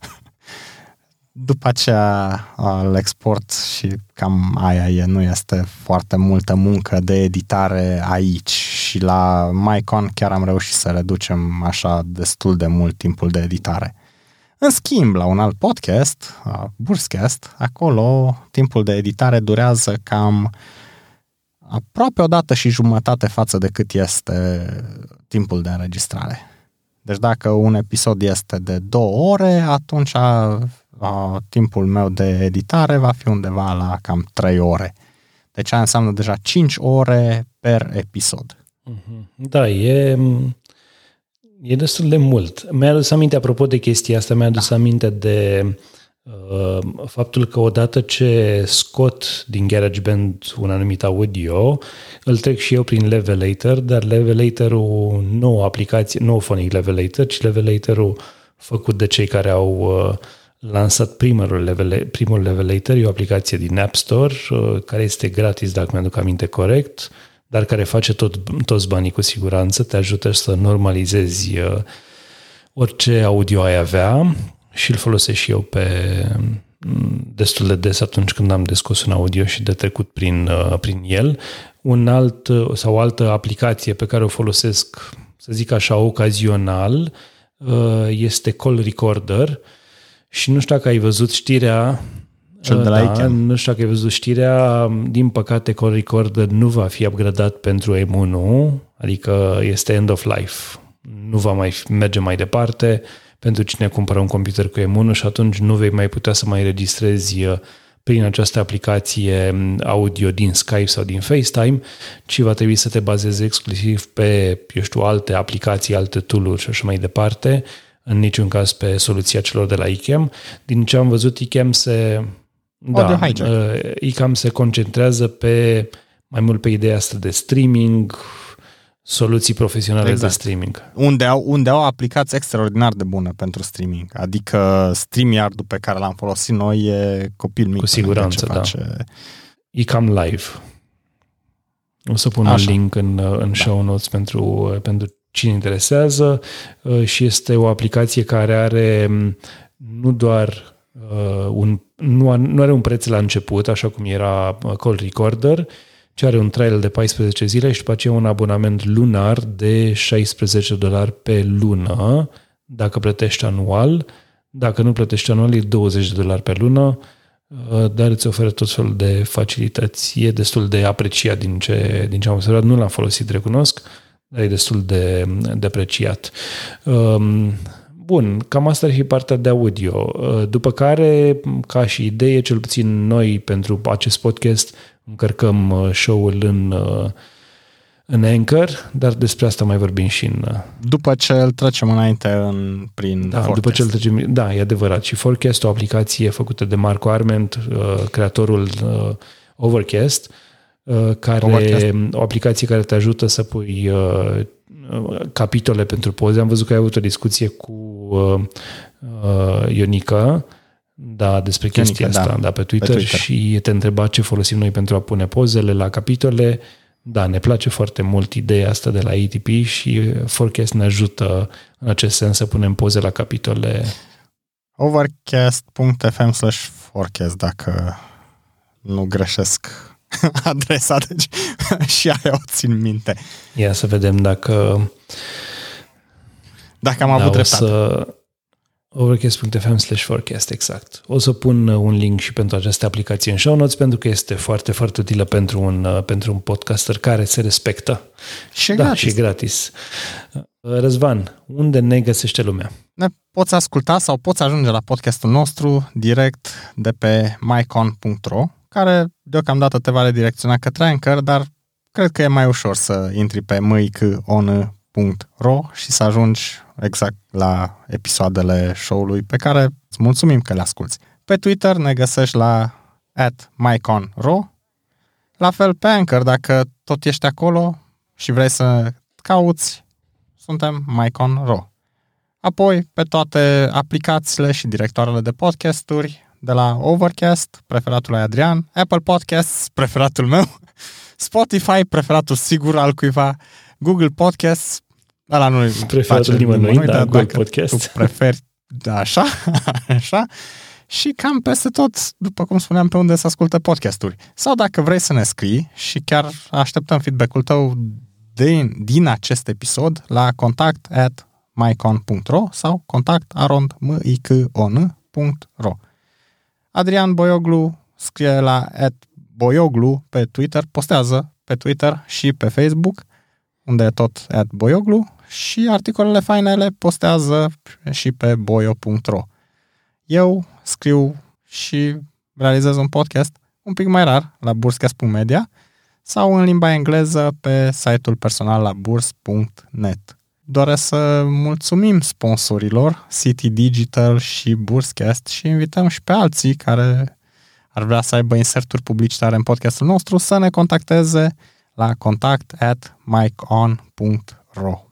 după aceea uh, îl export și cam aia e, nu este foarte multă muncă de editare aici. Și la MyCon chiar am reușit să reducem așa destul de mult timpul de editare. În schimb, la un alt podcast, Burscast, acolo timpul de editare durează cam aproape o dată și jumătate față de cât este timpul de înregistrare. Deci dacă un episod este de două ore, atunci a, a, timpul meu de editare va fi undeva la cam trei ore. Deci aia înseamnă deja cinci ore per episod. Da, e... E destul de mult. Mi-a adus aminte, apropo de chestia asta, mi-a adus da. aminte de uh, faptul că odată ce scot din GarageBand un anumit audio, îl trec și eu prin Levelator, dar Levelator-ul nu o aplicație, nu o Phonic Levelator, ci Levelator-ul făcut de cei care au uh, lansat primul, level, primul Levelator, e o aplicație din App Store, uh, care este gratis, dacă mi-aduc aminte corect, dar care face tot, toți banii cu siguranță, te ajută să normalizezi uh, orice audio ai avea și îl folosesc și eu pe destul de des atunci când am descos un audio și de trecut prin, uh, prin el. Un alt sau o altă aplicație pe care o folosesc, să zic așa, ocazional, uh, este Call Recorder și nu știu dacă ai văzut știrea. Cel de la da, nu știu dacă ai văzut știrea, din păcate Call Recorder nu va fi upgradat pentru M unu, adică este end of life. Nu va mai merge mai departe pentru cine cumpără un computer cu M unu și atunci nu vei mai putea să mai înregistrezi prin această aplicație audio din Skype sau din FaceTime, ci va trebui să te bazezi exclusiv pe, eu știu, alte aplicații, alte tool-uri și așa mai departe, în niciun caz pe soluția celor de la iCam. Din ce am văzut, iCam se... Da, iCam se concentrează pe mai mult pe ideea asta de streaming, soluții profesionale exact. de streaming. Unde au, unde au aplicații extraordinar de bune pentru streaming. Adică StreamYard-ul pe care l-am folosit noi e copil mic. Cu siguranță, da. Face... iCam Live. O să pun Așa. un link în, în da. show notes pentru, pentru cine interesează și este o aplicație care are nu doar uh, un nu, nu are un preț la început, așa cum era Call Recorder, ci are un trial de paisprezece zile și după aceea un abonament lunar de șaisprezece dolari pe lună, dacă plătești anual. Dacă nu plătești anual, e douăzeci de dolari pe lună. dar îți oferă tot felul de facilități. E destul de apreciat din ce, din ce am observat. Nu l-am folosit, recunosc, dar e destul de, de apreciat. Bun, cam asta ar fi partea de audio. După care, ca și idee, cel puțin noi pentru acest podcast încărcăm show-ul în, în Anchor, dar despre asta mai vorbim și în... După ce îl trecem înainte în, prin da, Forecast. După ce îl trecem, da, e adevărat. Și Forecast, o aplicație făcută de Marco Arment, creatorul Overcast, care, Overcast. O aplicație care te ajută să pui capitole pentru poze. Am văzut că ai avut o discuție cu uh, uh, Ionica, da, despre chestia Ionica, asta, da, da, pe, Twitter, pe Twitter și te întreba ce folosim noi pentru a pune pozele la capitole. Da, ne place foarte mult ideea asta de la A T P și Forecast ne ajută în acest sens să punem poze la capitole. Overcast punct f m slash forecast, dacă nu greșesc adresa, deci și aia o țin minte. Ia să vedem dacă dacă am da, avut dreptate. Să... overcast punct f m slash forecast, exact. O să pun un link și pentru această aplicație în show notes, pentru că este foarte, foarte utilă pentru un, pentru un podcaster care se respectă. Și da, gratis. Și gratis. Răzvan, unde ne găsește lumea? Ne poți asculta sau poți ajunge la podcastul nostru direct de pe mycon punct ro, care deocamdată te va redirecționa către Anchor, dar cred că e mai ușor să intri pe mycon punct ro și să ajungi exact la episoadele show-ului pe care îți mulțumim că le asculți. Pe Twitter ne găsești la at myconro, la fel pe Anchor, dacă tot ești acolo și vrei să cauți, suntem myconro. Apoi, pe toate aplicațiile și directoarele de podcasturi, de la Overcast, preferatul lui Adrian, Apple Podcasts, preferatul meu, Spotify, preferatul sigur al cuiva, Google Podcasts, ăla nu preferatul nimănui, da, dar Google Podcast. Tu preferi, da, așa, așa, și cam peste tot, după cum spuneam, pe unde se ascultă podcasturi. Sau dacă vrei să ne scrii și chiar așteptăm feedback-ul tău din, din acest episod la contact at mycon punct ro sau contact arond mycon punct ro. Adrian Boioglu scrie la at boioglu pe Twitter, postează pe Twitter și pe Facebook, unde e tot at boioglu, și articolele faine le postează și pe boio punct ro. Eu scriu și realizez un podcast un pic mai rar la burscast punct media sau în limba engleză pe site-ul personal la burs punct net. Doresc să mulțumim sponsorilor City Digital și Burscast și invităm și pe alții care ar vrea să aibă inserturi publicitare în podcastul nostru să ne contacteze la contact at mycon punct ro.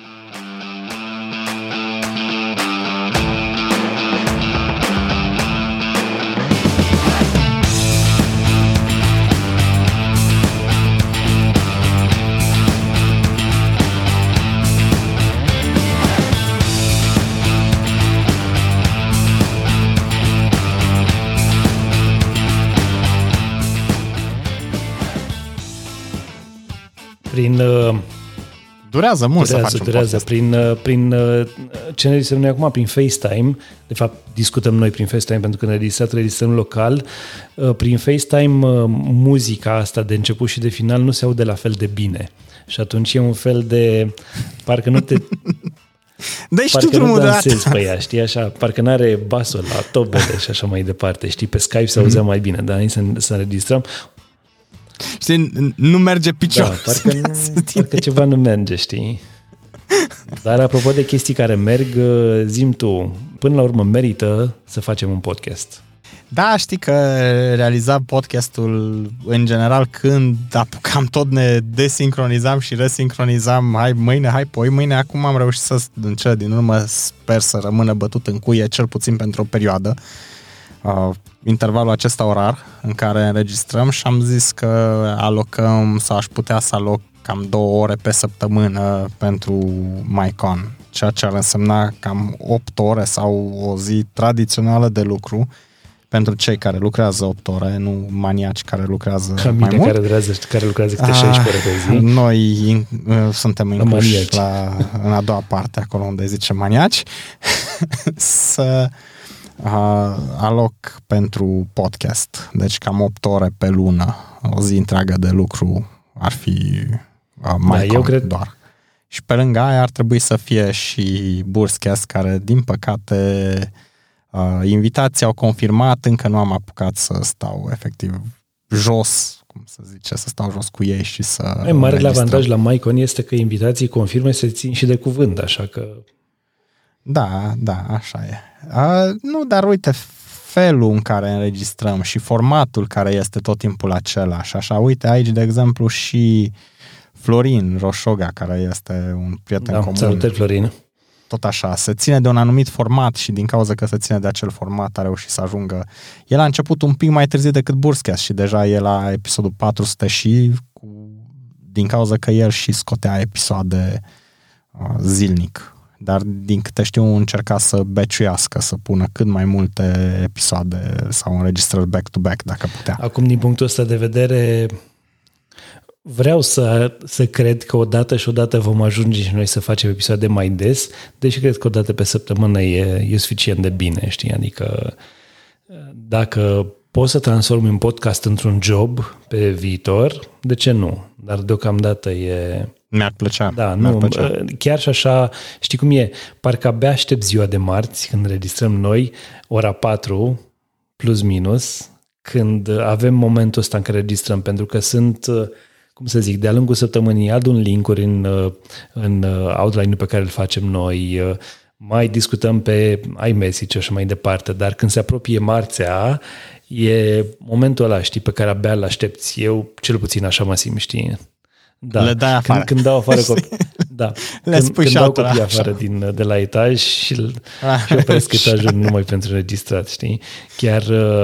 Prin, uh, durează mult durează, să facem durează. Prin, uh, prin uh, ce ne registrăm noi acum, prin FaceTime, de fapt discutăm noi prin FaceTime pentru că ne registrăm, registrăm local, uh, prin FaceTime uh, muzica asta de început și de final nu se aude la fel de bine. Și atunci e un fel de, parcă nu te... Deci parcă tu nu dansezi dată. pe ea, știi, așa, parcă n-are basul la tobele și așa mai departe, știi, pe Skype se auzea mm-hmm. mai bine, dar să, să înregistrăm. Știi, nu merge picior. Da, parcă, nu, parcă ceva nu merge, știi? Dar apropo de chestii care merg, zi-mi tu, până la urmă merită să facem un podcast. Da, știi că realiza podcastul în general când apucam tot ne desincronizam și resincronizam, hai mâine, hai poi mâine, acum am reușit să, în cele din urmă, sper să rămână bătut în cuie, cel puțin pentru o perioadă. Uh, intervalul acesta orar în care înregistrăm și am zis că alocăm sau aș putea să aloc cam două ore pe săptămână pentru mycon, ceea ce ar însemna cam opt ore sau o zi tradițională de lucru pentru cei care lucrează opt ore, nu maniaci care lucrează Ca mai mult. Care lucrează, care lucrează câte șaisprezece ore pe zi. Noi uh, suntem incluși la, în a doua parte, acolo unde zice maniaci, să aloc pentru podcast, deci cam opt ore pe lună, o zi întreagă de lucru ar fi uh, mai da, eu cred... doar. Și pe lângă aia ar trebui să fie și Burscast, care, din păcate, uh, invitații au confirmat, încă nu am apucat să stau efectiv jos, cum să zice, să stau jos cu ei și să... Mai marele avantaj la MyCon este că invitații confirme să țin și de cuvânt, așa că... Da, da, așa e. Uh, nu, dar uite, felul în care înregistrăm și formatul care este tot timpul același. Așa, uite aici, de exemplu, și Florin Roșoga, care este un prieten da, comun. Salutări, Florin. Tot așa, se ține de un anumit format și din cauza că se ține de acel format a reușit să ajungă. El a început un pic mai târziu decât Burscast și deja e la episodul patru sute și cu, din cauza că el și scotea episoade uh, zilnic. Dar din câte știu încerca să beciuiască, să pună cât mai multe episoade sau înregistrări back-to-back dacă putea. Acum, din punctul ăsta de vedere, vreau să, să cred că odată și odată vom ajunge și noi să facem episoade mai des, deși cred că o dată pe săptămână e, e suficient de bine, știi? Adică dacă poți să transformi un podcast într-un job pe viitor, de ce nu? Dar deocamdată e... Mi-ar plăcea. Da, Mi-ar nu, plăcea. Chiar și așa, știi cum e? Parcă abia aștept ziua de marți, când înregistrăm noi, ora patru, plus minus, când avem momentul ăsta în care înregistrăm, pentru că sunt... cum să zic, de-a lungul săptămânii adun link-uri în, în outline-ul pe care îl facem noi, mai discutăm pe iMessage și mai departe, dar când se apropie marțea, e momentul ăla, știi, pe care abia îl aștepți. Eu, cel puțin așa mă simt, știi? Da. Le dai afară. Când, când dau afară copii, da. Le când, spui când și dau copii așa. afară din, de la etaj și, și opresc etajul numai pentru înregistrat, știi? Chiar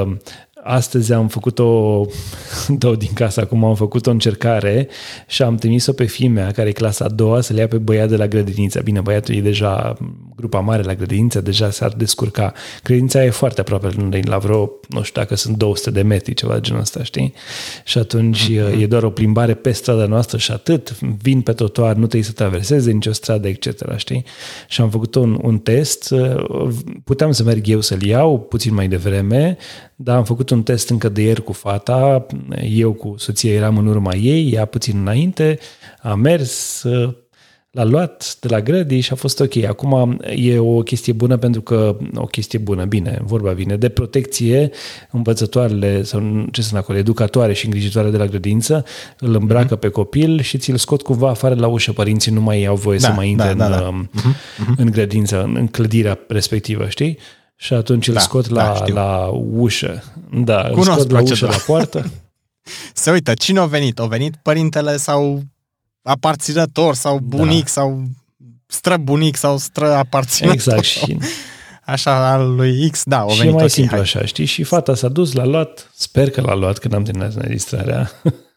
astăzi am făcut-o, dau din casă, acum am făcut o încercare și am trimis-o pe fimea, care e clasa a doua, să le ia pe băiat de la grădiniță. Bine, băiatul e deja grupa mare la grădiniță, deja s-ar descurca. Grădinița e foarte aproape la vreo, nu știu dacă sunt două sute de metri, ceva de genul ăsta, știi? Și atunci mm-hmm. e doar o plimbare pe strada noastră și atât, vin pe trotuar, nu trebuie să traverseze nicio stradă, et cetera, știi? Și am făcut un, un test, puteam să merg eu să-l iau puțin mai devreme, dar am făcut un test încă de ieri cu fata, eu cu soția eram în urma ei, ea puțin înainte, a mers, l-a luat de la grădii și a fost ok. Acum e o chestie bună pentru că, o chestie bună, bine, vorba vine, de protecție, învățătoarele, sau ce sunt acolo, educatoare și îngrijitoare de la grădință, îl îmbracă mm-hmm. pe copil și ți-l scot cumva afară la ușă. Părinții nu mai au voie da, să mai intre da, da, da. În, mm-hmm. în grădință, în clădirea respectivă, știi? Și atunci îl da, scot la, da, la ușă. Da, Cunosc îl scot la ușă, la poartă. Se uită, cine a venit? A venit părintele sau aparținător sau bunic da. Sau străbunic sau străaparținător. Exact. Și... așa, al lui X, da, a venit. Și mai okay, simplu hai. Așa, știi? Și fata s-a dus, l-a luat, sper că l-a luat, că n-am terminat înregistrarea.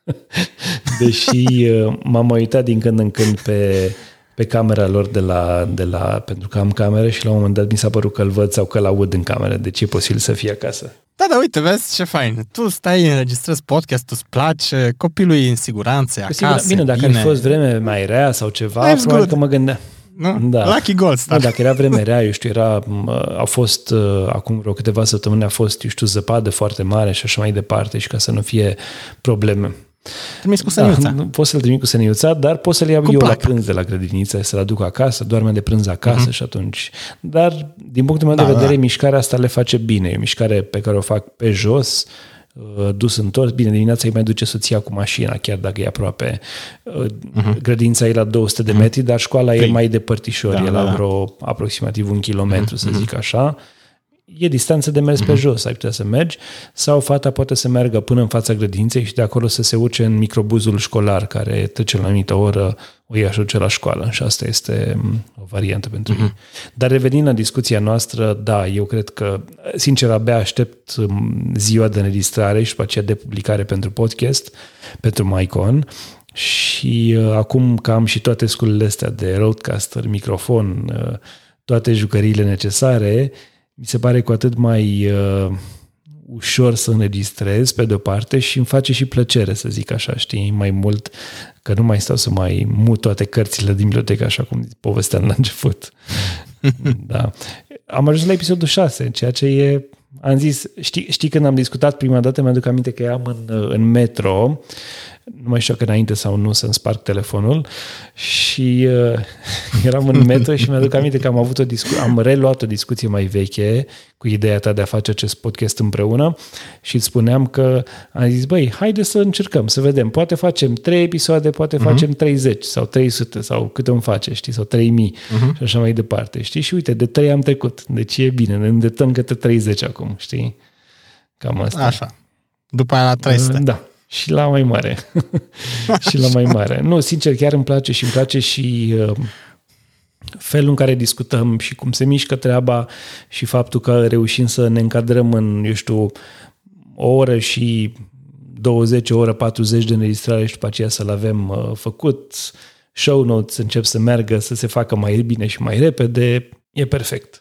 Deși m-am uitat din când în când pe... pe camera lor de la, de la... pentru că am cameră și la un moment dat mi s-a părut că îl văd sau că l-aud în cameră. Deci e posibil să fie acasă. Da, da, uite, vezi ce fain. Tu stai, înregistrezi podcast, îți place, copilul e în siguranță, e acasă, bine, dacă bine. ar fi fost vreme mai rea sau ceva, Life's probabil good. Că mă gândeam. Nu? Da. Lucky Gold Star. Nu, dacă era vreme rea, eu știu, era, a fost, acum vreo câteva săptămâni a fost, eu știu, zăpadă foarte mare și așa mai departe și ca să nu fie probleme. Trimis cu săniuța. Da, pot să-l trimit cu săniuța, dar pot să-l iau cu eu placă. La prânz de la grădiniță, să-l aduc acasă, doarme de prânz acasă uh-huh. și atunci. Dar, din punctul meu da, de vedere, da. Mișcarea asta le face bine. E o mișcare pe care o fac pe jos, dus întors. Bine, dimineața îi mai duce soția cu mașina, chiar dacă e aproape. Uh-huh. Grădinița e la două sute de metri, dar școala Păi. E mai depărtișor. Da, e la da, vreo da. aproximativ un kilometru, uh-huh. să zic așa. E distanță de mers mm-hmm. pe jos, ai putea să mergi, sau fata poate să meargă până în fața grădinței și de acolo să se urce în microbuzul școlar care trece la o anumită oră, o ia și duce la școală și asta este o variantă pentru mm-hmm. ei. Dar revenind la discuția noastră, da, eu cred că, sincer, abia aștept ziua de înregistrare și după aceea de publicare pentru podcast, pentru MyCon. Și uh, acum că am și toate sculele astea de roadcaster, microfon, uh, toate jucăriile necesare, mi se pare cu atât mai uh, ușor să înregistrez pe de-o parte și îmi face și plăcere, să zic așa, știi, mai mult, că nu mai stau să mai mut toate cărțile din bibliotecă, așa cum povesteam la început. Da. am ajuns la episodul șase, ceea ce e, am zis, știi, știi când am discutat prima dată, mi-aduc aminte că eram în, în metro, nu mai știu că înainte sau nu să-mi sparg telefonul și uh, eram în metro și mi-aduc aminte că am avut o discu- am reluat o discuție mai veche cu ideea ta de a face acest podcast împreună și îți spuneam că am zis, băi, haide să încercăm, să vedem, poate facem trei episoade, poate uh-huh. facem treizeci sau trei sute sau cât îmi face, știi, sau trei mii uh-huh. și așa mai departe, știi, și uite, de trei am trecut, deci e bine, ne îndreptăm către treizeci acum, știi, cam asta. Așa, după aia la trei sute. Da. Și la mai mare. și la mai mare. Nu, sincer, chiar îmi place și îmi place și uh, felul în care discutăm și cum se mișcă treaba și faptul că reușim să ne încadrăm în, eu știu, o oră și douăzeci, o oră patruzeci de înregistrare și după aceea să-l avem uh, făcut, show notes încep să meargă, să se facă mai bine și mai repede, e perfect.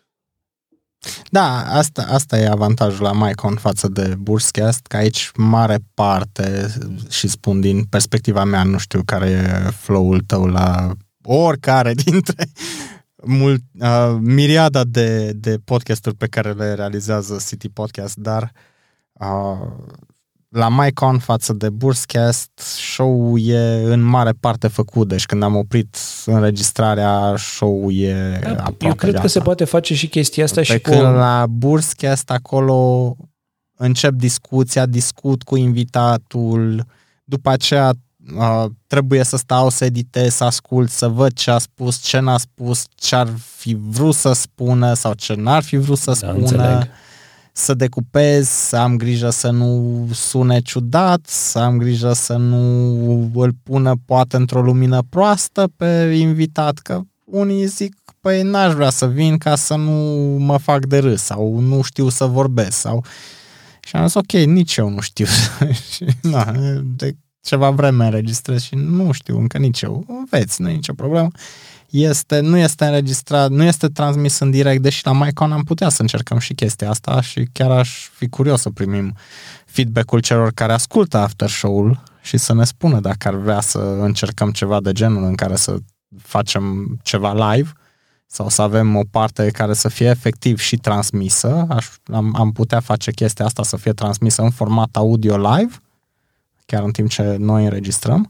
Da, asta, asta e avantajul la MyCon față de Burscast, că aici mare parte, și spun din perspectiva mea, nu știu care e flow-ul tău la oricare dintre mult, uh, miriada de, de podcasturi pe care le realizează City Podcast, dar uh, la MyCon față de Burscast, show-ul e în mare parte făcut, deci când am oprit înregistrarea, show-ul e da, aproape eu cred gata. că se poate face și chestia asta. Pe și când cu... la Burscast acolo încep discuția, discut cu invitatul, după aceea uh, trebuie să stau să editez, să ascult, să văd ce a spus, ce n-a spus, ce ar fi vrut să spună sau ce n-ar fi vrut să da, spună. Înțeleg. Să decupez, să am grijă să nu sune ciudat, să am grijă să nu îl pună poate într-o lumină proastă pe invitat, că unii zic, păi n-aș vrea să vin ca să nu mă fac de râs sau nu știu să vorbesc. Sau... Și am zis, ok, nici eu nu știu. Și, na, de ceva vreme înregistrez și nu știu încă nici eu. Înveți, nu e nicio problemă. Este, nu este înregistrat, nu este transmis în direct, deși la MyCon am putea să încercăm și chestia asta și chiar aș fi curios să primim feedback-ul celor care ascultă after show-ul și să ne spună dacă ar vrea să încercăm ceva de genul în care să facem ceva live sau să avem o parte care să fie efectiv și transmisă. Aș, am, am putea face chestia asta să fie transmisă în format audio live, chiar în timp ce noi înregistrăm.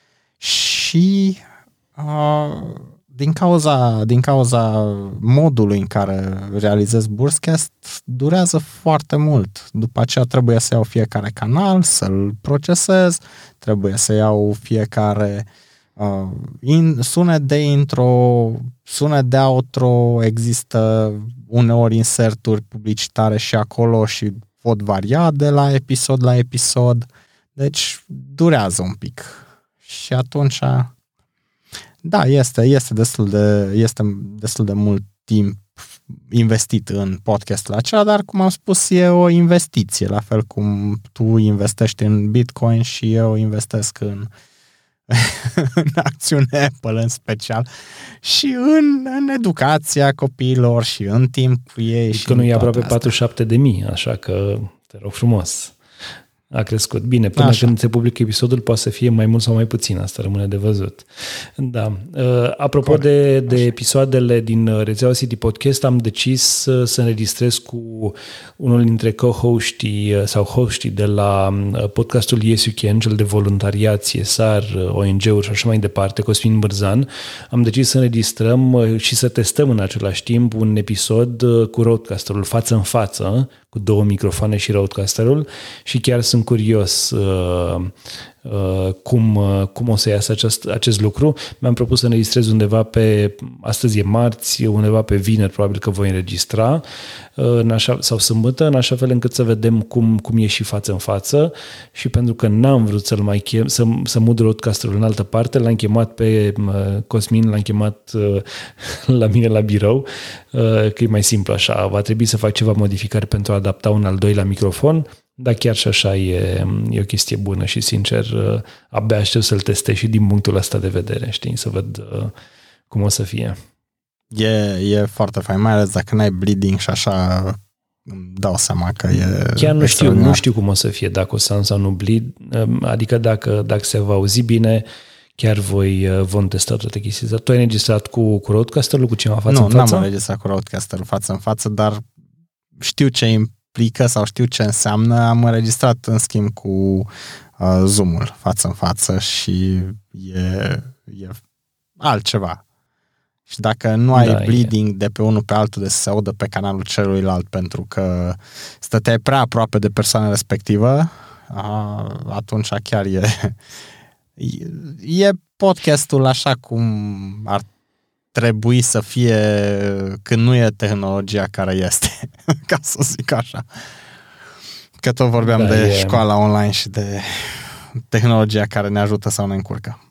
Și uh, din cauza, din cauza modului în care realizez Burscast, durează foarte mult. După aceea trebuie să iau fiecare canal, să-l procesez, trebuie să iau fiecare uh, in, sunet de intro, sunet de outro, există uneori inserturi publicitare și acolo și pot varia de la episod la episod. Deci durează un pic. Și atunci... Da, este, este, destul de, este destul de mult timp investit în podcastul acela, dar, cum am spus, e o investiție, la fel cum tu investești în Bitcoin și eu investesc în, în acțiune Apple în special și în, în educația copiilor și în timpul ei. Și și că nu e aproape astea. patruzeci și șapte de mii, așa că te rog frumos. A crescut. Bine, până Așa. când se publică episodul poate să fie mai mult sau mai puțin, asta rămâne de văzut. Da. Uh, apropo Corect. de, de episoadele din rețeaua City Podcast, am decis să, să înregistrez cu unul dintre co-hoștii sau hoștii de la podcastul Yes You Can, cel de voluntariat, C S R, O N G-uri și așa mai departe, Cosmin Bârzan. Am decis să înregistrăm și să testăm în același timp un episod cu Roadcasterul față în față, cu două microfoane și Roadcasterul, și chiar sunt curios uh, uh, cum, uh, cum o să iasă acest, acest lucru. Mi-am propus să înregistrez undeva pe, astăzi e marți, undeva pe vineri probabil că voi înregistra, uh, în așa, sau sâmbătă, în așa fel încât să vedem cum, cum e și față în față, și pentru că n-am vrut să-l mai chem, să, să mud Roadcasterul în altă parte, l-am chemat pe uh, Cosmin, l-am chemat uh, la mine la birou, uh, că e mai simplu așa, va trebui să fac ceva modificări pentru a adapta un al doilea microfon, dar chiar și așa e, e o chestie bună și, sincer, abia aștept să-l testez și din punctul ăsta de vedere, știi, să văd cum o să fie. E, e foarte fain, mai ales dacă n-ai bleeding și așa, îmi dau seama că e... Chiar nu știu, nu știu cum o să fie, dacă o să am sau nu bleed, adică dacă, dacă se va auzi bine, chiar voi vom testa toate chestiile. Tu ai înregistrat cu, cu Rodecaster-ul, cu cineva față nu, în față? Nu, n-am înregistrat cu Rodecaster-ul față în față, dar știu ce implică sau știu ce înseamnă. Am înregistrat, în schimb, cu uh, Zoom-ul față în față și e, e altceva. Și dacă nu ai da, bleeding e. de pe unul pe altul de să se audă pe canalul celuilalt pentru că stăteai prea aproape de persoana respectivă, atunci chiar e, e podcastul așa cum ar trebui să fie când nu e tehnologia care este, ca să zic așa. Că tot vorbeam da, de e. școala online și de tehnologia care ne ajută sau ne încurcă.